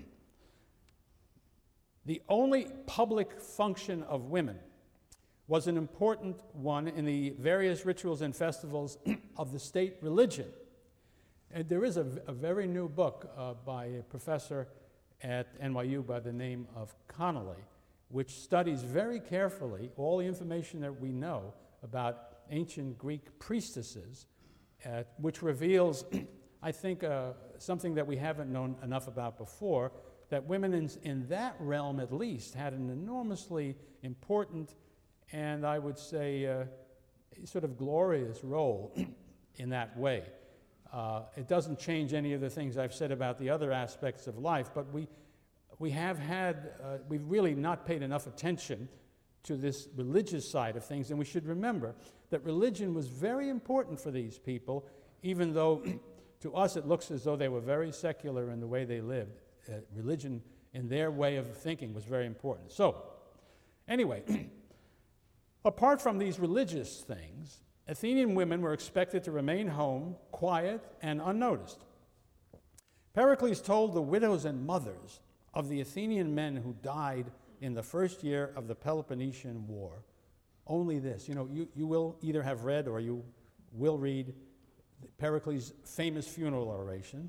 The only public function of women was an important one in the various rituals and festivals of the state religion. And there is a, a very new book uh, by a professor at N Y U by the name of Connolly, which studies very carefully all the information that we know about ancient Greek priestesses, uh, which reveals, I think, uh, something that we haven't known enough about before, that women in, in that realm at least had an enormously important and I would say uh, sort of glorious role in that way. Uh, it doesn't change any of the things I've said about the other aspects of life, but we, we have had, uh, we've really not paid enough attention to this religious side of things, and we should remember that religion was very important for these people, even though to us it looks as though they were very secular in the way they lived. Uh, religion, in their way of thinking, was very important. So, anyway, apart from these religious things, Athenian women were expected to remain home, quiet, and unnoticed. Pericles told the widows and mothers of the Athenian men who died in the first year of the Peloponnesian War only this. You know, you, you will either have read or you will read Pericles' famous funeral oration.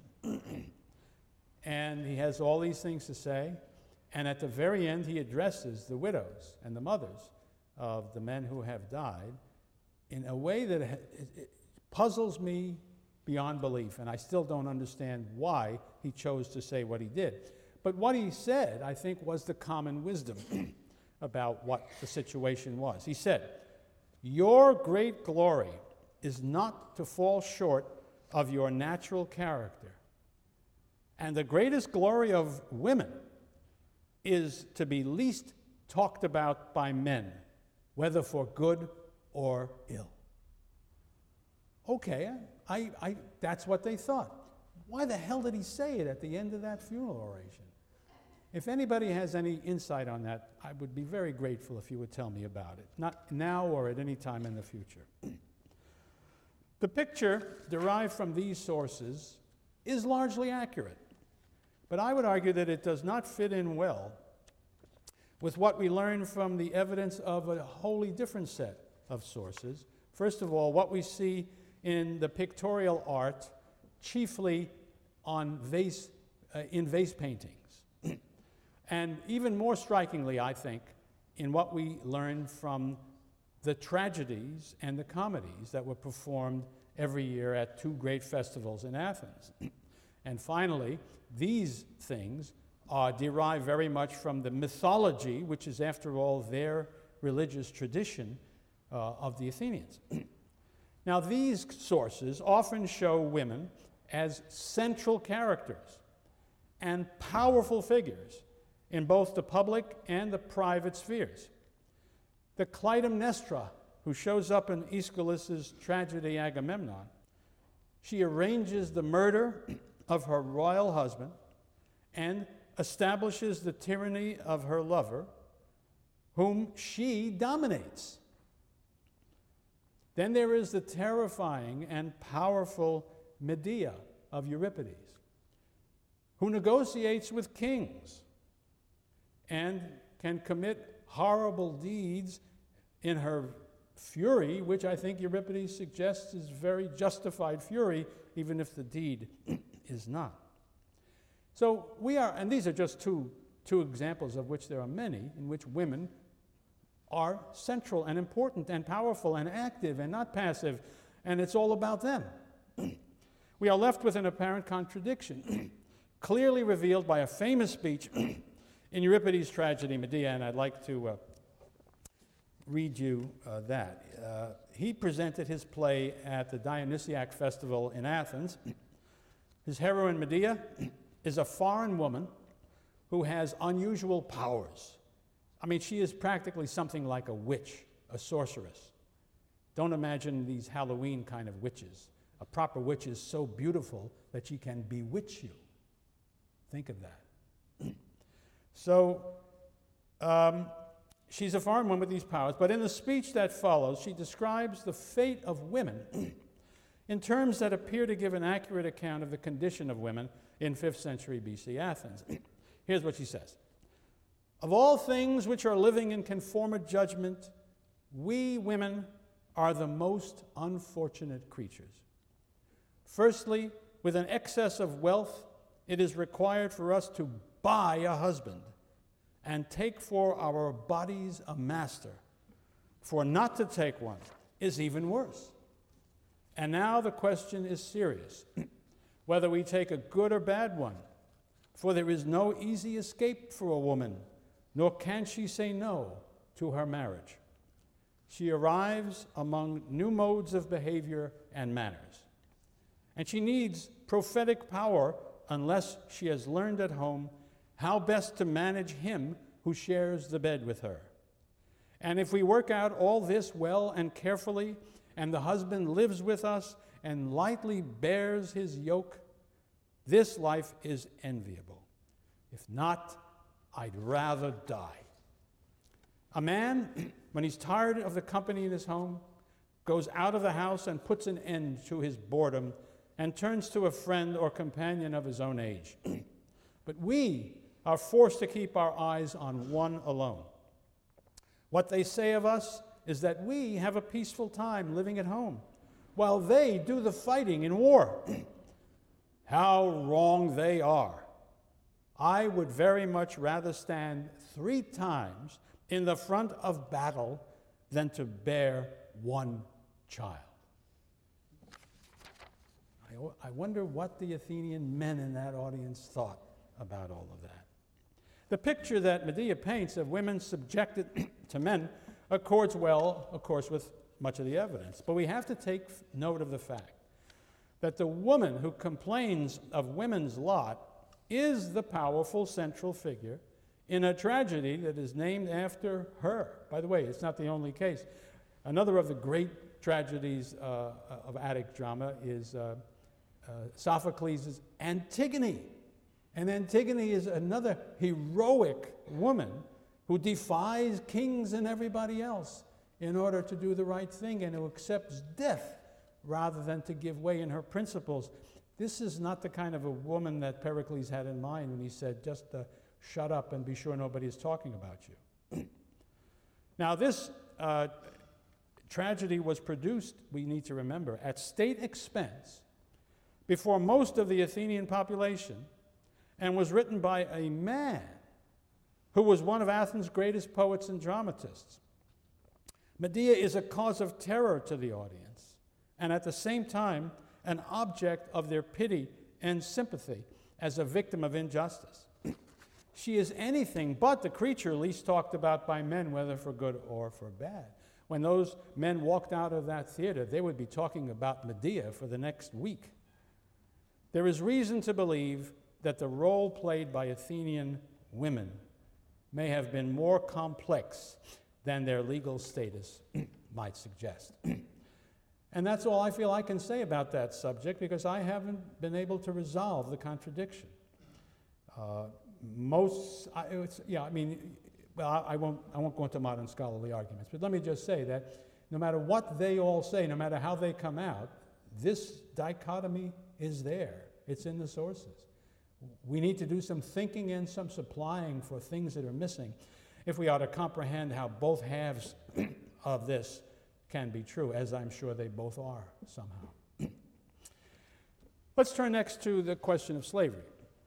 And he has all these things to say. And at the very end, he addresses the widows and the mothers of the men who have died in a way that it, it puzzles me beyond belief. And I still don't understand why he chose to say what he did. But what he said, I think, was the common wisdom about what the situation was. He said, "Your great glory is not to fall short of your natural character. And the greatest glory of women is to be least talked about by men, whether for good or ill." Okay, I, I, that's what they thought. Why the hell did he say it at the end of that funeral oration? If anybody has any insight on that, I would be very grateful if you would tell me about it, not now or at any time in the future. The picture derived from these sources is largely accurate, but I would argue that it does not fit in well with what we learn from the evidence of a wholly different set of sources. First of all, what we see in the pictorial art, chiefly on vase, uh, in vase paintings. And even more strikingly, I think, in what we learn from the tragedies and the comedies that were performed every year at two great festivals in Athens. And finally, these things are derived very much from the mythology, which is, after all, their religious tradition uh, of the Athenians. Now, these sources often show women as central characters and powerful figures in both the public and the private spheres. The Clytemnestra, who shows up in Aeschylus's tragedy Agamemnon, she arranges the murder of her royal husband and establishes the tyranny of her lover, whom she dominates. Then there is the terrifying and powerful Medea of Euripides, who negotiates with kings and can commit horrible deeds in her fury, which I think Euripides suggests is very justified fury, even if the deed is not. So we are, and these are just two, two examples of which there are many, in which women are central and important and powerful and active and not passive, and it's all about them. We are left with an apparent contradiction, clearly revealed by a famous speech in Euripides' tragedy Medea, and I'd like to uh, read you uh, that. Uh, he presented his play at the Dionysiac Festival in Athens. His heroine Medea is a foreign woman who has unusual powers. I mean, she is practically something like a witch, a sorceress. Don't imagine these Halloween kind of witches. A proper witch is so beautiful that she can bewitch you. Think of that. So, um, she's a foreign woman with these powers, but in the speech that follows, she describes the fate of women in terms that appear to give an accurate account of the condition of women in fifth century B C Athens. Here's what she says. Of all things which are living in conformate judgment, we women are the most unfortunate creatures. Firstly, with an excess of wealth, it is required for us to buy a husband and take for our bodies a master. For not to take one is even worse. And now the question is serious, whether we take a good or bad one. For there is no easy escape for a woman, nor can she say no to her marriage. She arrives among new modes of behavior and manners. And she needs prophetic power unless she has learned at home how best to manage him who shares the bed with her. And if we work out all this well and carefully, and the husband lives with us and lightly bears his yoke, this life is enviable. If not, I'd rather die. A man, when he's tired of the company in his home, goes out of the house and puts an end to his boredom and turns to a friend or companion of his own age. But we are forced to keep our eyes on one alone. What they say of us is that we have a peaceful time living at home, while they do the fighting in war. How wrong they are. I would very much rather stand three times in the front of battle than to bear one child. I, I wonder what the Athenian men in that audience thought about all of that. The picture that Medea paints of women subjected to men accords well, of course, with much of the evidence. But we have to take note of the fact that the woman who complains of women's lot is the powerful central figure in a tragedy that is named after her. By the way, it's not the only case. Another of the great tragedies uh, of Attic drama is uh, uh, Sophocles' Antigone. And Antigone is another heroic woman who defies kings and everybody else in order to do the right thing and who accepts death rather than to give way in her principles. This is not the kind of a woman that Pericles had in mind when he said, just uh, shut up and be sure nobody is talking about you. Now, this uh, tragedy was produced, we need to remember, at state expense before most of the Athenian population and was written by a man who was one of Athens' greatest poets and dramatists. Medea is a cause of terror to the audience, and at the same time, an object of their pity and sympathy as a victim of injustice. She is anything but the creature least talked about by men, whether for good or for bad. When those men walked out of that theater, they would be talking about Medea for the next week. There is reason to believe that the role played by Athenian women may have been more complex than their legal status might suggest. And that's all I feel I can say about that subject because I haven't been able to resolve the contradiction. Uh, most, I, it's, yeah, I mean, well, I, I, won't, I won't go into modern scholarly arguments, but let me just say that no matter what they all say, no matter how they come out, this dichotomy is there. It's in the sources. We need to do some thinking and some supplying for things that are missing if we are to comprehend how both halves of this can be true, as I'm sure they both are somehow. Let's turn next to the question of slavery.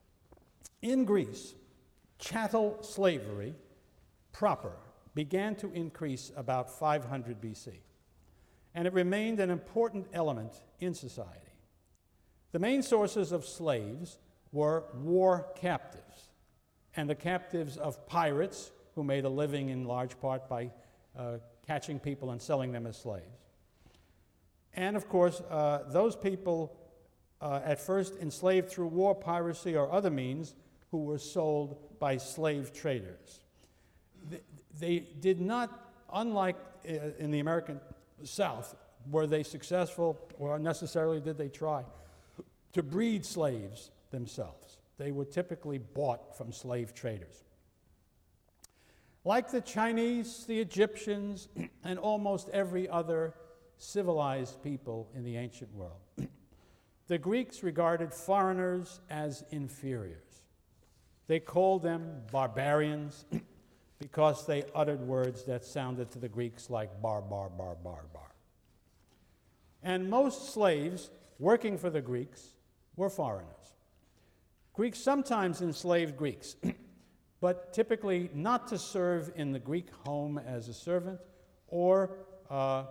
In Greece, chattel slavery proper began to increase about five hundred B C, and it remained an important element in society. The main sources of slaves were war captives, and the captives of pirates who made a living in large part by uh, catching people and selling them as slaves. And of course, uh, those people uh, at first enslaved through war, piracy, or other means who were sold by slave traders. They, they did not, unlike uh, in the American South, were they successful or necessarily did they try to breed slaves themselves. They were typically bought from slave traders. Like the Chinese, the Egyptians, and almost every other civilized people in the ancient world, the Greeks regarded foreigners as inferiors. They called them barbarians because they uttered words that sounded to the Greeks like bar, bar, bar, bar, bar. And most slaves working for the Greeks were foreigners. Greeks sometimes enslaved Greeks, but typically not to serve in the Greek home as a servant or uh,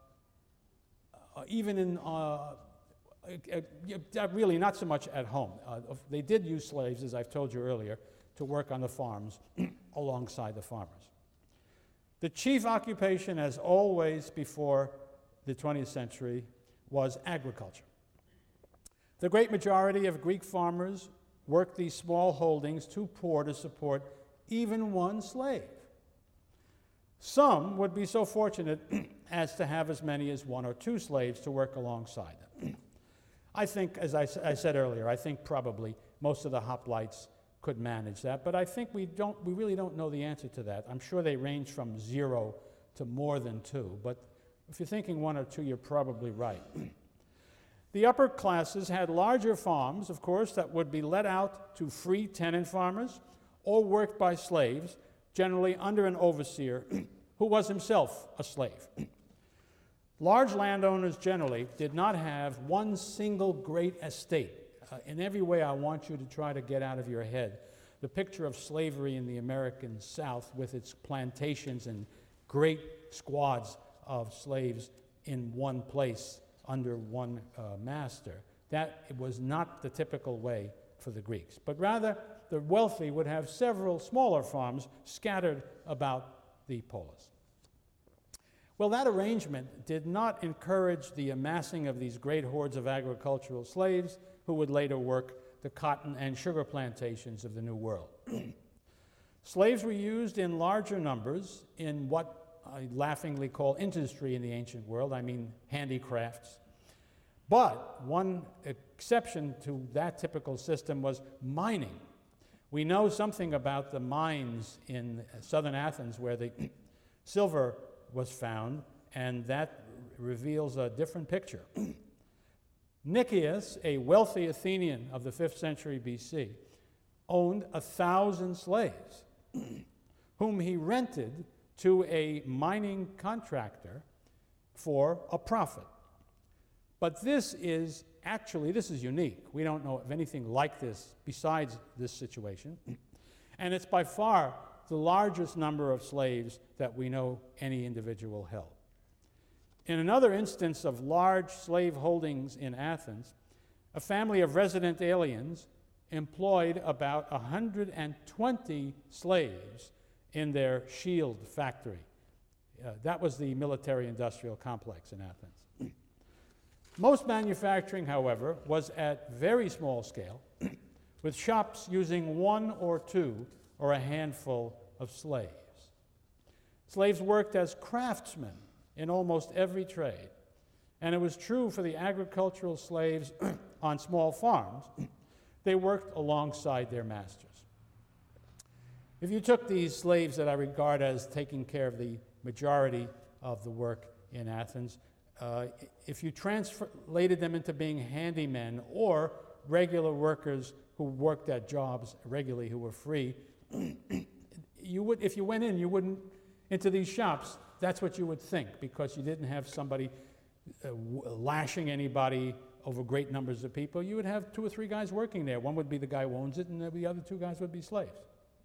even in, uh, uh, really not so much at home. Uh, they did use slaves, as I've told you earlier, to work on the farms alongside the farmers. The chief occupation, as always before the twentieth century, was agriculture. The great majority of Greek farmers worked these small holdings too poor to support even one slave. Some would be so fortunate as to have as many as one or two slaves to work alongside them. I think, as I, I said earlier, I think probably most of the hoplites could manage that, but I think we don't, we really don't know the answer to that. I'm sure they range from zero to more than two, but if you're thinking one or two, you're probably right. The upper classes had larger farms, of course, that would be let out to free tenant farmers or worked by slaves, generally under an overseer who was himself a slave. Large landowners generally did not have one single great estate. Uh, in every way, I want you to try to get out of your head the picture of slavery in the American South with its plantations and great squads of slaves in one place under one uh, master. That it was not the typical way for the Greeks, but rather the wealthy would have several smaller farms scattered about the polis. Well, that arrangement did not encourage the amassing of these great hordes of agricultural slaves who would later work the cotton and sugar plantations of the New World. Slaves were used in larger numbers in what I laughingly call industry in the ancient world, I mean handicrafts. But one exception to that typical system was mining. We know something about the mines in southern Athens where the silver was found, and that reveals a different picture. Nicias, a wealthy Athenian of the fifth century B C, owned a thousand slaves, whom he rented to a mining contractor for a profit. But this is actually, this is unique. We don't know of anything like this besides this situation. And it's by far the largest number of slaves that we know any individual held. In another instance of large slave holdings in Athens, a family of resident aliens employed about one hundred twenty slaves in their shield factory. Uh, that was the military-industrial complex in Athens. Most manufacturing, however, was at very small scale, with shops using one or two or a handful of slaves. Slaves worked as craftsmen in almost every trade, and it was true for the agricultural slaves on small farms. They worked alongside their masters. If you took these slaves that I regard as taking care of the majority of the work in Athens, uh, if you translated them into being handymen or regular workers who worked at jobs regularly who were free, you would, if you went in, you wouldn't, into these shops, that's what you would think, because you didn't have somebody uh, w- lashing anybody over great numbers of people. You would have two or three guys working there. One would be the guy who owns it, and the other two guys would be slaves.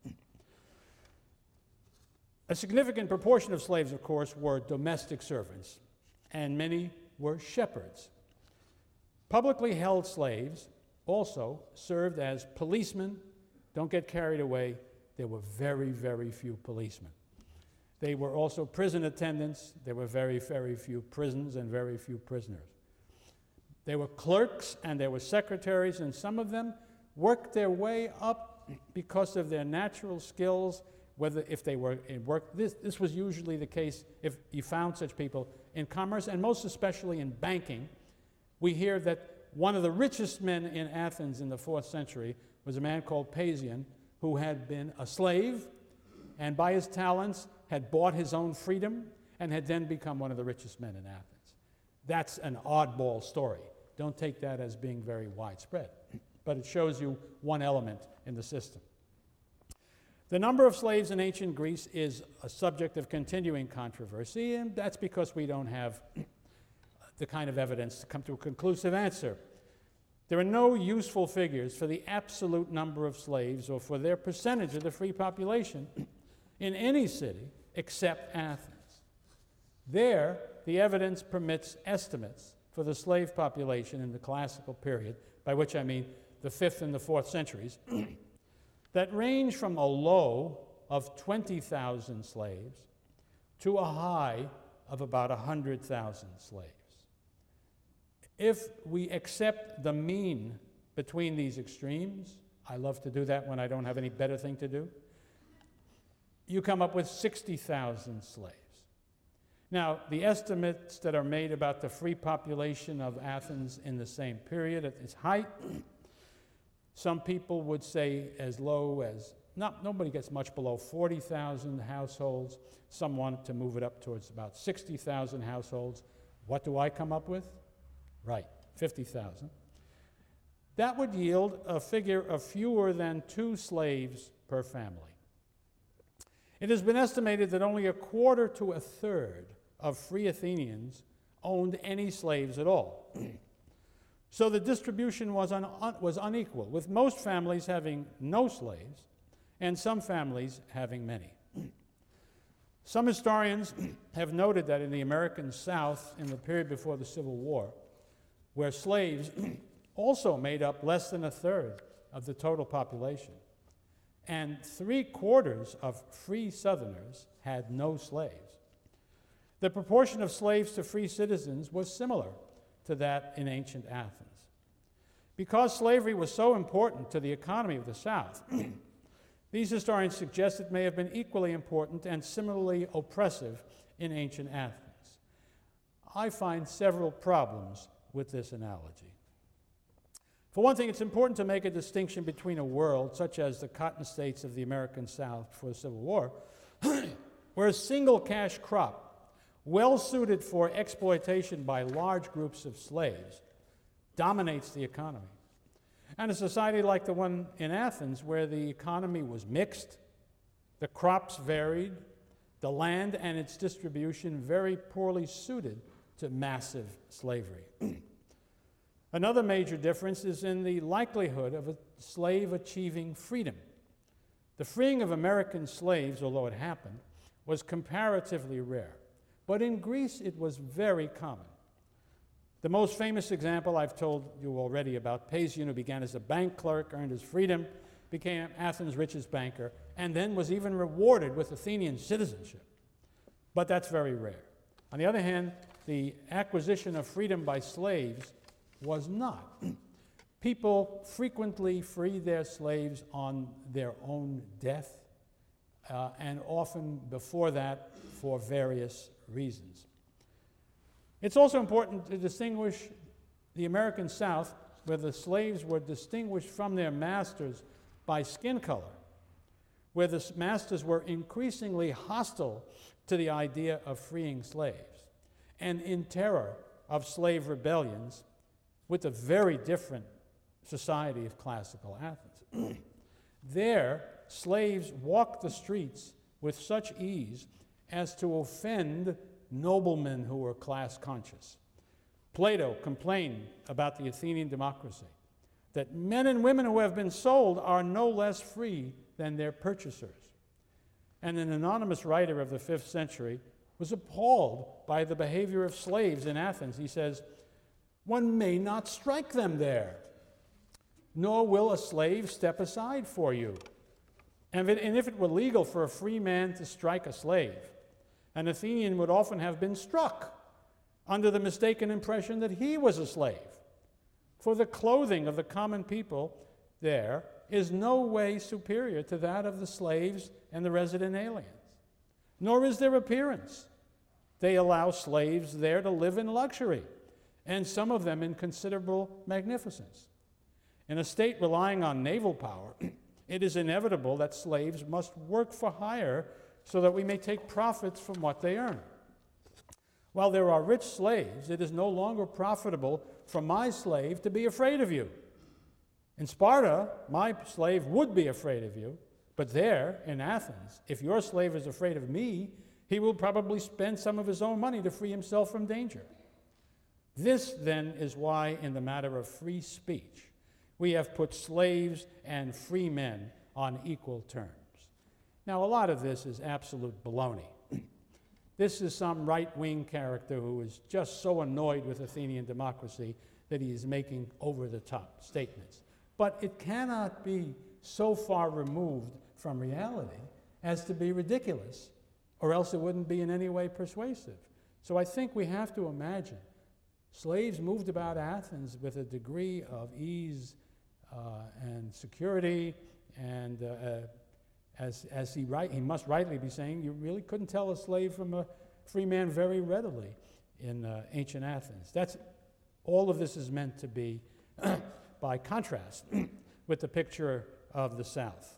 A significant proportion of slaves, of course, were domestic servants, and many were shepherds. Publicly held slaves also served as policemen. Don't get carried away. There were very, very few policemen. They were also prison attendants. There were very, very few prisons and very few prisoners. They were clerks and there were secretaries, and some of them worked their way up because of their natural skills, whether if they were in work, this, this was usually the case if you found such people in commerce, and most especially in banking. We hear that one of the richest men in Athens in the fourth century was a man called Paesion, who had been a slave, and by his talents had bought his own freedom, and had then become one of the richest men in Athens. That's an oddball story. Don't take that as being very widespread, but it shows you one element in the system. The number of slaves in ancient Greece is a subject of continuing controversy, and that's because we don't have the kind of evidence to come to a conclusive answer. There are no useful figures for the absolute number of slaves or for their percentage of the free population in any city except Athens. There, the evidence permits estimates for the slave population in the classical period, by which I mean the fifth and the fourth centuries, that range from a low of twenty thousand slaves to a high of about one hundred thousand slaves. If we accept the mean between these extremes, I love to do that when I don't have any better thing to do, you come up with sixty thousand slaves. Now, the estimates that are made about the free population of Athens in the same period at its height, some people would say as low as, not, nobody gets much below forty thousand households. Some wanted to move it up towards about sixty thousand households. What do I come up with? Right, fifty thousand. That would yield a figure of fewer than two slaves per family. It has been estimated that only a quarter to a third of free Athenians owned any slaves at all. So the distribution was, un- un- was unequal, with most families having no slaves and some families having many. Some historians have noted that in the American South, in the period before the Civil War, where slaves also made up less than a third of the total population, and three quarters of free Southerners had no slaves, the proportion of slaves to free citizens was similar to that in ancient Athens. Because slavery was so important to the economy of the South, these historians suggest it may have been equally important and similarly oppressive in ancient Athens. I find several problems with this analogy. For one thing, it's important to make a distinction between a world, such as the cotton states of the American South before the Civil War, where a single cash crop, well suited for exploitation by large groups of slaves, dominates the economy, and a society like the one in Athens, where the economy was mixed, the crops varied, the land and its distribution very poorly suited to massive slavery. Another major difference is in the likelihood of a slave achieving freedom. The freeing of American slaves, although it happened, was comparatively rare. But in Greece, it was very common. The most famous example I've told you already about, Paesion, who began as a bank clerk, earned his freedom, became Athens' richest banker, and then was even rewarded with Athenian citizenship. But that's very rare. On the other hand, the acquisition of freedom by slaves was not. People frequently freed their slaves on their own death, uh, and often before that for various reasons. It's also important to distinguish the American South, where the slaves were distinguished from their masters by skin color, where the masters were increasingly hostile to the idea of freeing slaves, and in terror of slave rebellions with a very different society of classical Athens. There, slaves walked the streets with such ease as to offend noblemen who were class conscious. Plato complained about the Athenian democracy, that men and women who have been sold are no less free than their purchasers. And an anonymous writer of the fifth century was appalled by the behavior of slaves in Athens. He says, "One may not strike them there, nor will a slave step aside for you. And if it, and if it were legal for a free man to strike a slave, an Athenian would often have been struck under the mistaken impression that he was a slave. For the clothing of the common people there is no way superior to that of the slaves and the resident aliens, nor is their appearance. They allow slaves there to live in luxury, and some of them in considerable magnificence. In a state relying on naval power, it is inevitable that slaves must work for hire so that we may take profits from what they earn. While there are rich slaves, it is no longer profitable for my slave to be afraid of you. In Sparta, my slave would be afraid of you, but there, in Athens, if your slave is afraid of me, he will probably spend some of his own money to free himself from danger. This, then, is why, in the matter of free speech, we have put slaves and free men on equal terms. Now, a lot of this is absolute baloney. This is some right-wing character who is just so annoyed with Athenian democracy that he is making over-the-top statements. But it cannot be so far removed from reality as to be ridiculous, or else it wouldn't be in any way persuasive. So I think we have to imagine slaves moved about Athens with a degree of ease uh, and security, and uh, uh, as, as he, right, he must rightly be saying, you really couldn't tell a slave from a free man very readily in uh, ancient Athens. That's, all of this is meant to be by contrast with the picture of the South.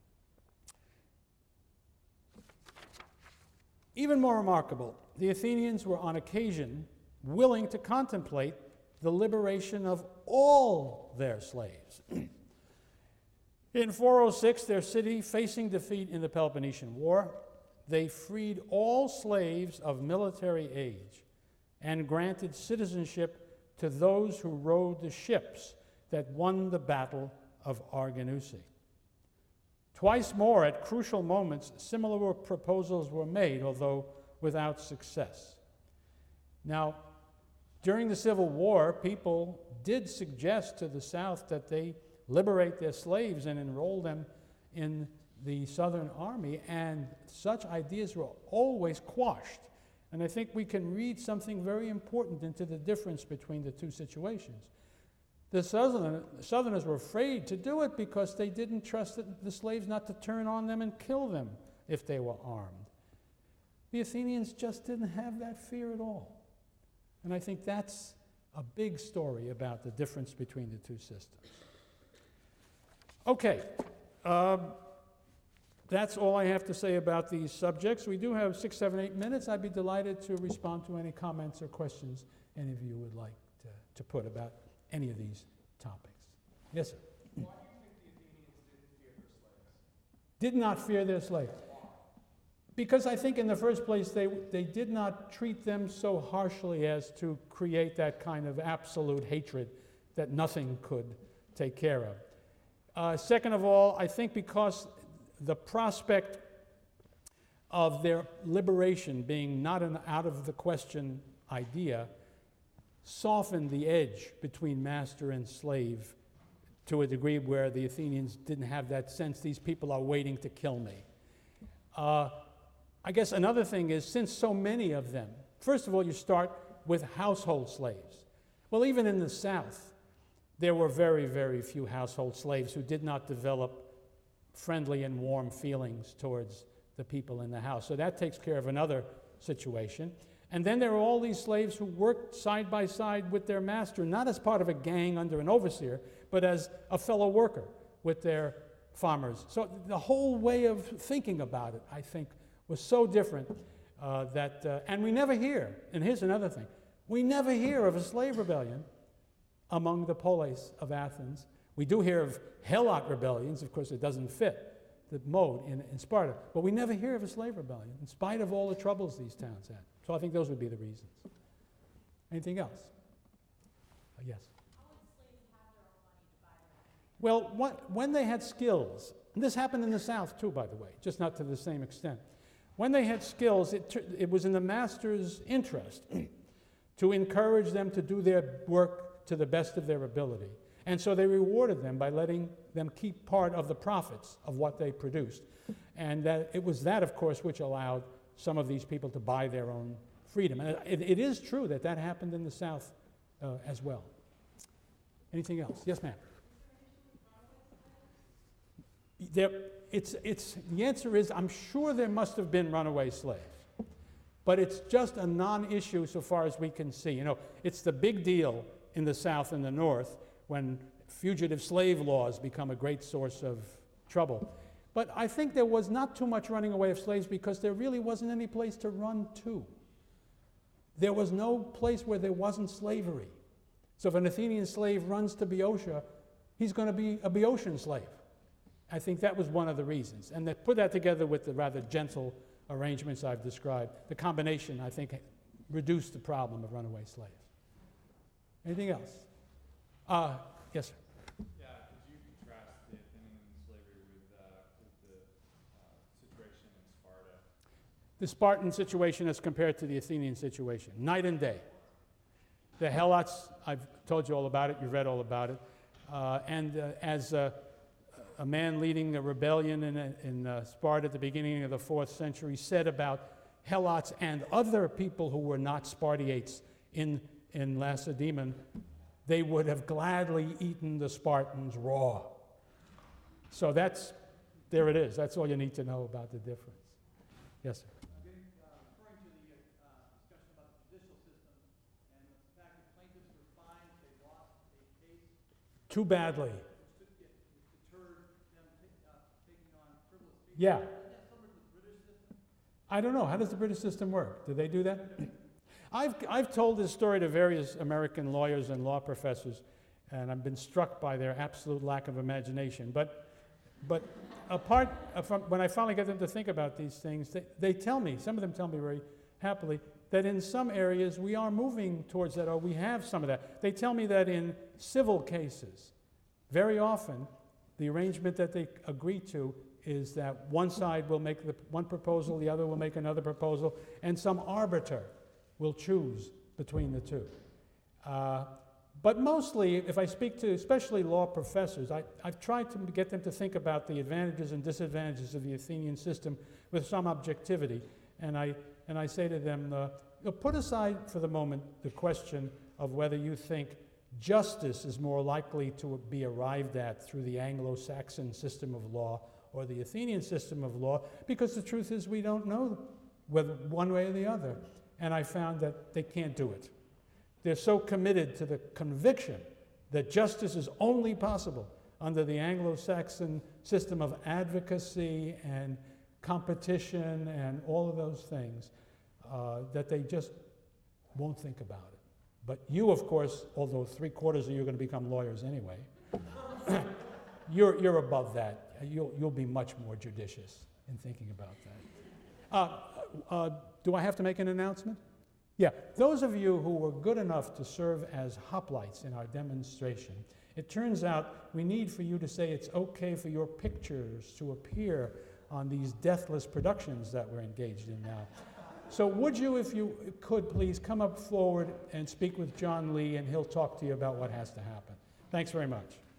Even more remarkable, the Athenians were on occasion willing to contemplate the liberation of all their slaves. In four oh six, their city, facing defeat in the Peloponnesian War, they freed all slaves of military age and granted citizenship to those who rowed the ships that won the Battle of Arginusi. Twice more, at crucial moments, similar proposals were made, although without success. Now, during the Civil War, people did suggest to the South that they liberate their slaves and enroll them in the Southern Army, and such ideas were always quashed. And I think we can read something very important into the difference between the two situations. The Southern, Southerners were afraid to do it because they didn't trust the slaves not to turn on them and kill them if they were armed. The Athenians just didn't have that fear at all. And I think that's a big story about the difference between the two systems. Okay, um, that's all I have to say about these subjects. We do have six, seven, eight minutes. I'd be delighted to respond to any comments or questions any of you would like to, to put about any of these topics. Yes, sir? Why do you think the Athenians didn't fear their slaves? Did not fear their slaves. Because I think in the first place, they, they did not treat them so harshly as to create that kind of absolute hatred that nothing could take care of. Uh, second of all, I think because the prospect of their liberation being not an out-of-the-question idea softened the edge between master and slave to a degree where the Athenians didn't have that sense, these people are waiting to kill me. Uh, I guess another thing is, since so many of them, first of all, you start with household slaves. Well, even in the South, there were very, very few household slaves who did not develop friendly and warm feelings towards the people in the house. So that takes care of another situation. And then there are all these slaves who worked side by side with their master, not as part of a gang under an overseer, but as a fellow worker with their farmers. So the whole way of thinking about it, I think, was so different uh, that, uh, and we never hear, and here's another thing, we never hear of a slave rebellion among the polis of Athens. We do hear of helot rebellions. Of course, it doesn't fit the mode in, in Sparta, but we never hear of a slave rebellion, in spite of all the troubles these towns had. So I think those would be the reasons. Anything else? Uh, yes? How would slaves have their own money to buy them? Well, what, when they had skills, and this happened in the South too, by the way, just not to the same extent. When they had skills, it, it was in the master's interest to encourage them to do their work to the best of their ability. And so they rewarded them by letting them keep part of the profits of what they produced. And that, it was that, of course, which allowed some of these people to buy their own freedom. And it, it is true that that happened in the South uh, as well. Anything else? Yes, ma'am. there, it's, it's, the answer is, I'm sure there must have been runaway slaves. But it's just a non-issue so far as we can see. You know, it's the big deal in the South and the North when fugitive slave laws become a great source of trouble. But I think there was not too much running away of slaves because there really wasn't any place to run to. There was no place where there wasn't slavery. So if an Athenian slave runs to Boeotia, he's going to be a Boeotian slave. I think that was one of the reasons. And they put that together with the rather gentle arrangements I've described. The combination, I think, reduced the problem of runaway slaves. Anything else? Uh, yes, sir. Yeah, could you contrast the Athenian slavery with, uh, with the uh, situation in Sparta? The Spartan situation as compared to the Athenian situation, night and day. The Helots, I've told you all about it, you've read all about it. Uh, and uh, as uh, a man leading a rebellion in, in uh, Sparta at the beginning of the fourth century said about Helots and other people who were not Spartiates in, in Lacedaemon, they would have gladly eaten the Spartans raw. So that's, there it is. That's all you need to know about the difference. Yes, sir. Referring to the uh, discussion about the judicial system and the fact that plaintiffs were fined, they lost a case, Too badly. which took- which deterred them ta- uh, taking on frivolous cases. Yeah. Isn't that similar to the British system? I don't know. How does the British system work? Do they do that? I've, I've told this story to various American lawyers and law professors, and I've been struck by their absolute lack of imagination. But, but apart from when I finally get them to think about these things, they, they tell me, some of them tell me very happily, that in some areas we are moving towards that, or we have some of that. They tell me that in civil cases, very often, the arrangement that they agree to is that one side will make the one proposal, the other will make another proposal, and some arbiter will choose between the two. Uh, but mostly, if I speak to especially law professors, I, I've tried to get them to think about the advantages and disadvantages of the Athenian system with some objectivity. And I, and I say to them, uh, you know, put aside for the moment the question of whether you think justice is more likely to be arrived at through the Anglo-Saxon system of law or the Athenian system of law, because the truth is we don't know whether one way or the other. And I found that they can't do it. They're so committed to the conviction that justice is only possible under the Anglo-Saxon system of advocacy and competition and all of those things uh, that they just won't think about it. But you, of course, although three quarters of you are going to become lawyers anyway, you're, you're above that. You'll, you'll be much more judicious in thinking about that. Uh, uh, do I have to make an announcement? Yeah, those of you who were good enough to serve as hoplites in our demonstration, it turns out we need for you to say it's okay for your pictures to appear on these deathless productions that we're engaged in now. So would you, if you could, please come up forward and speak with John Lee, and he'll talk to you about what has to happen. Thanks very much.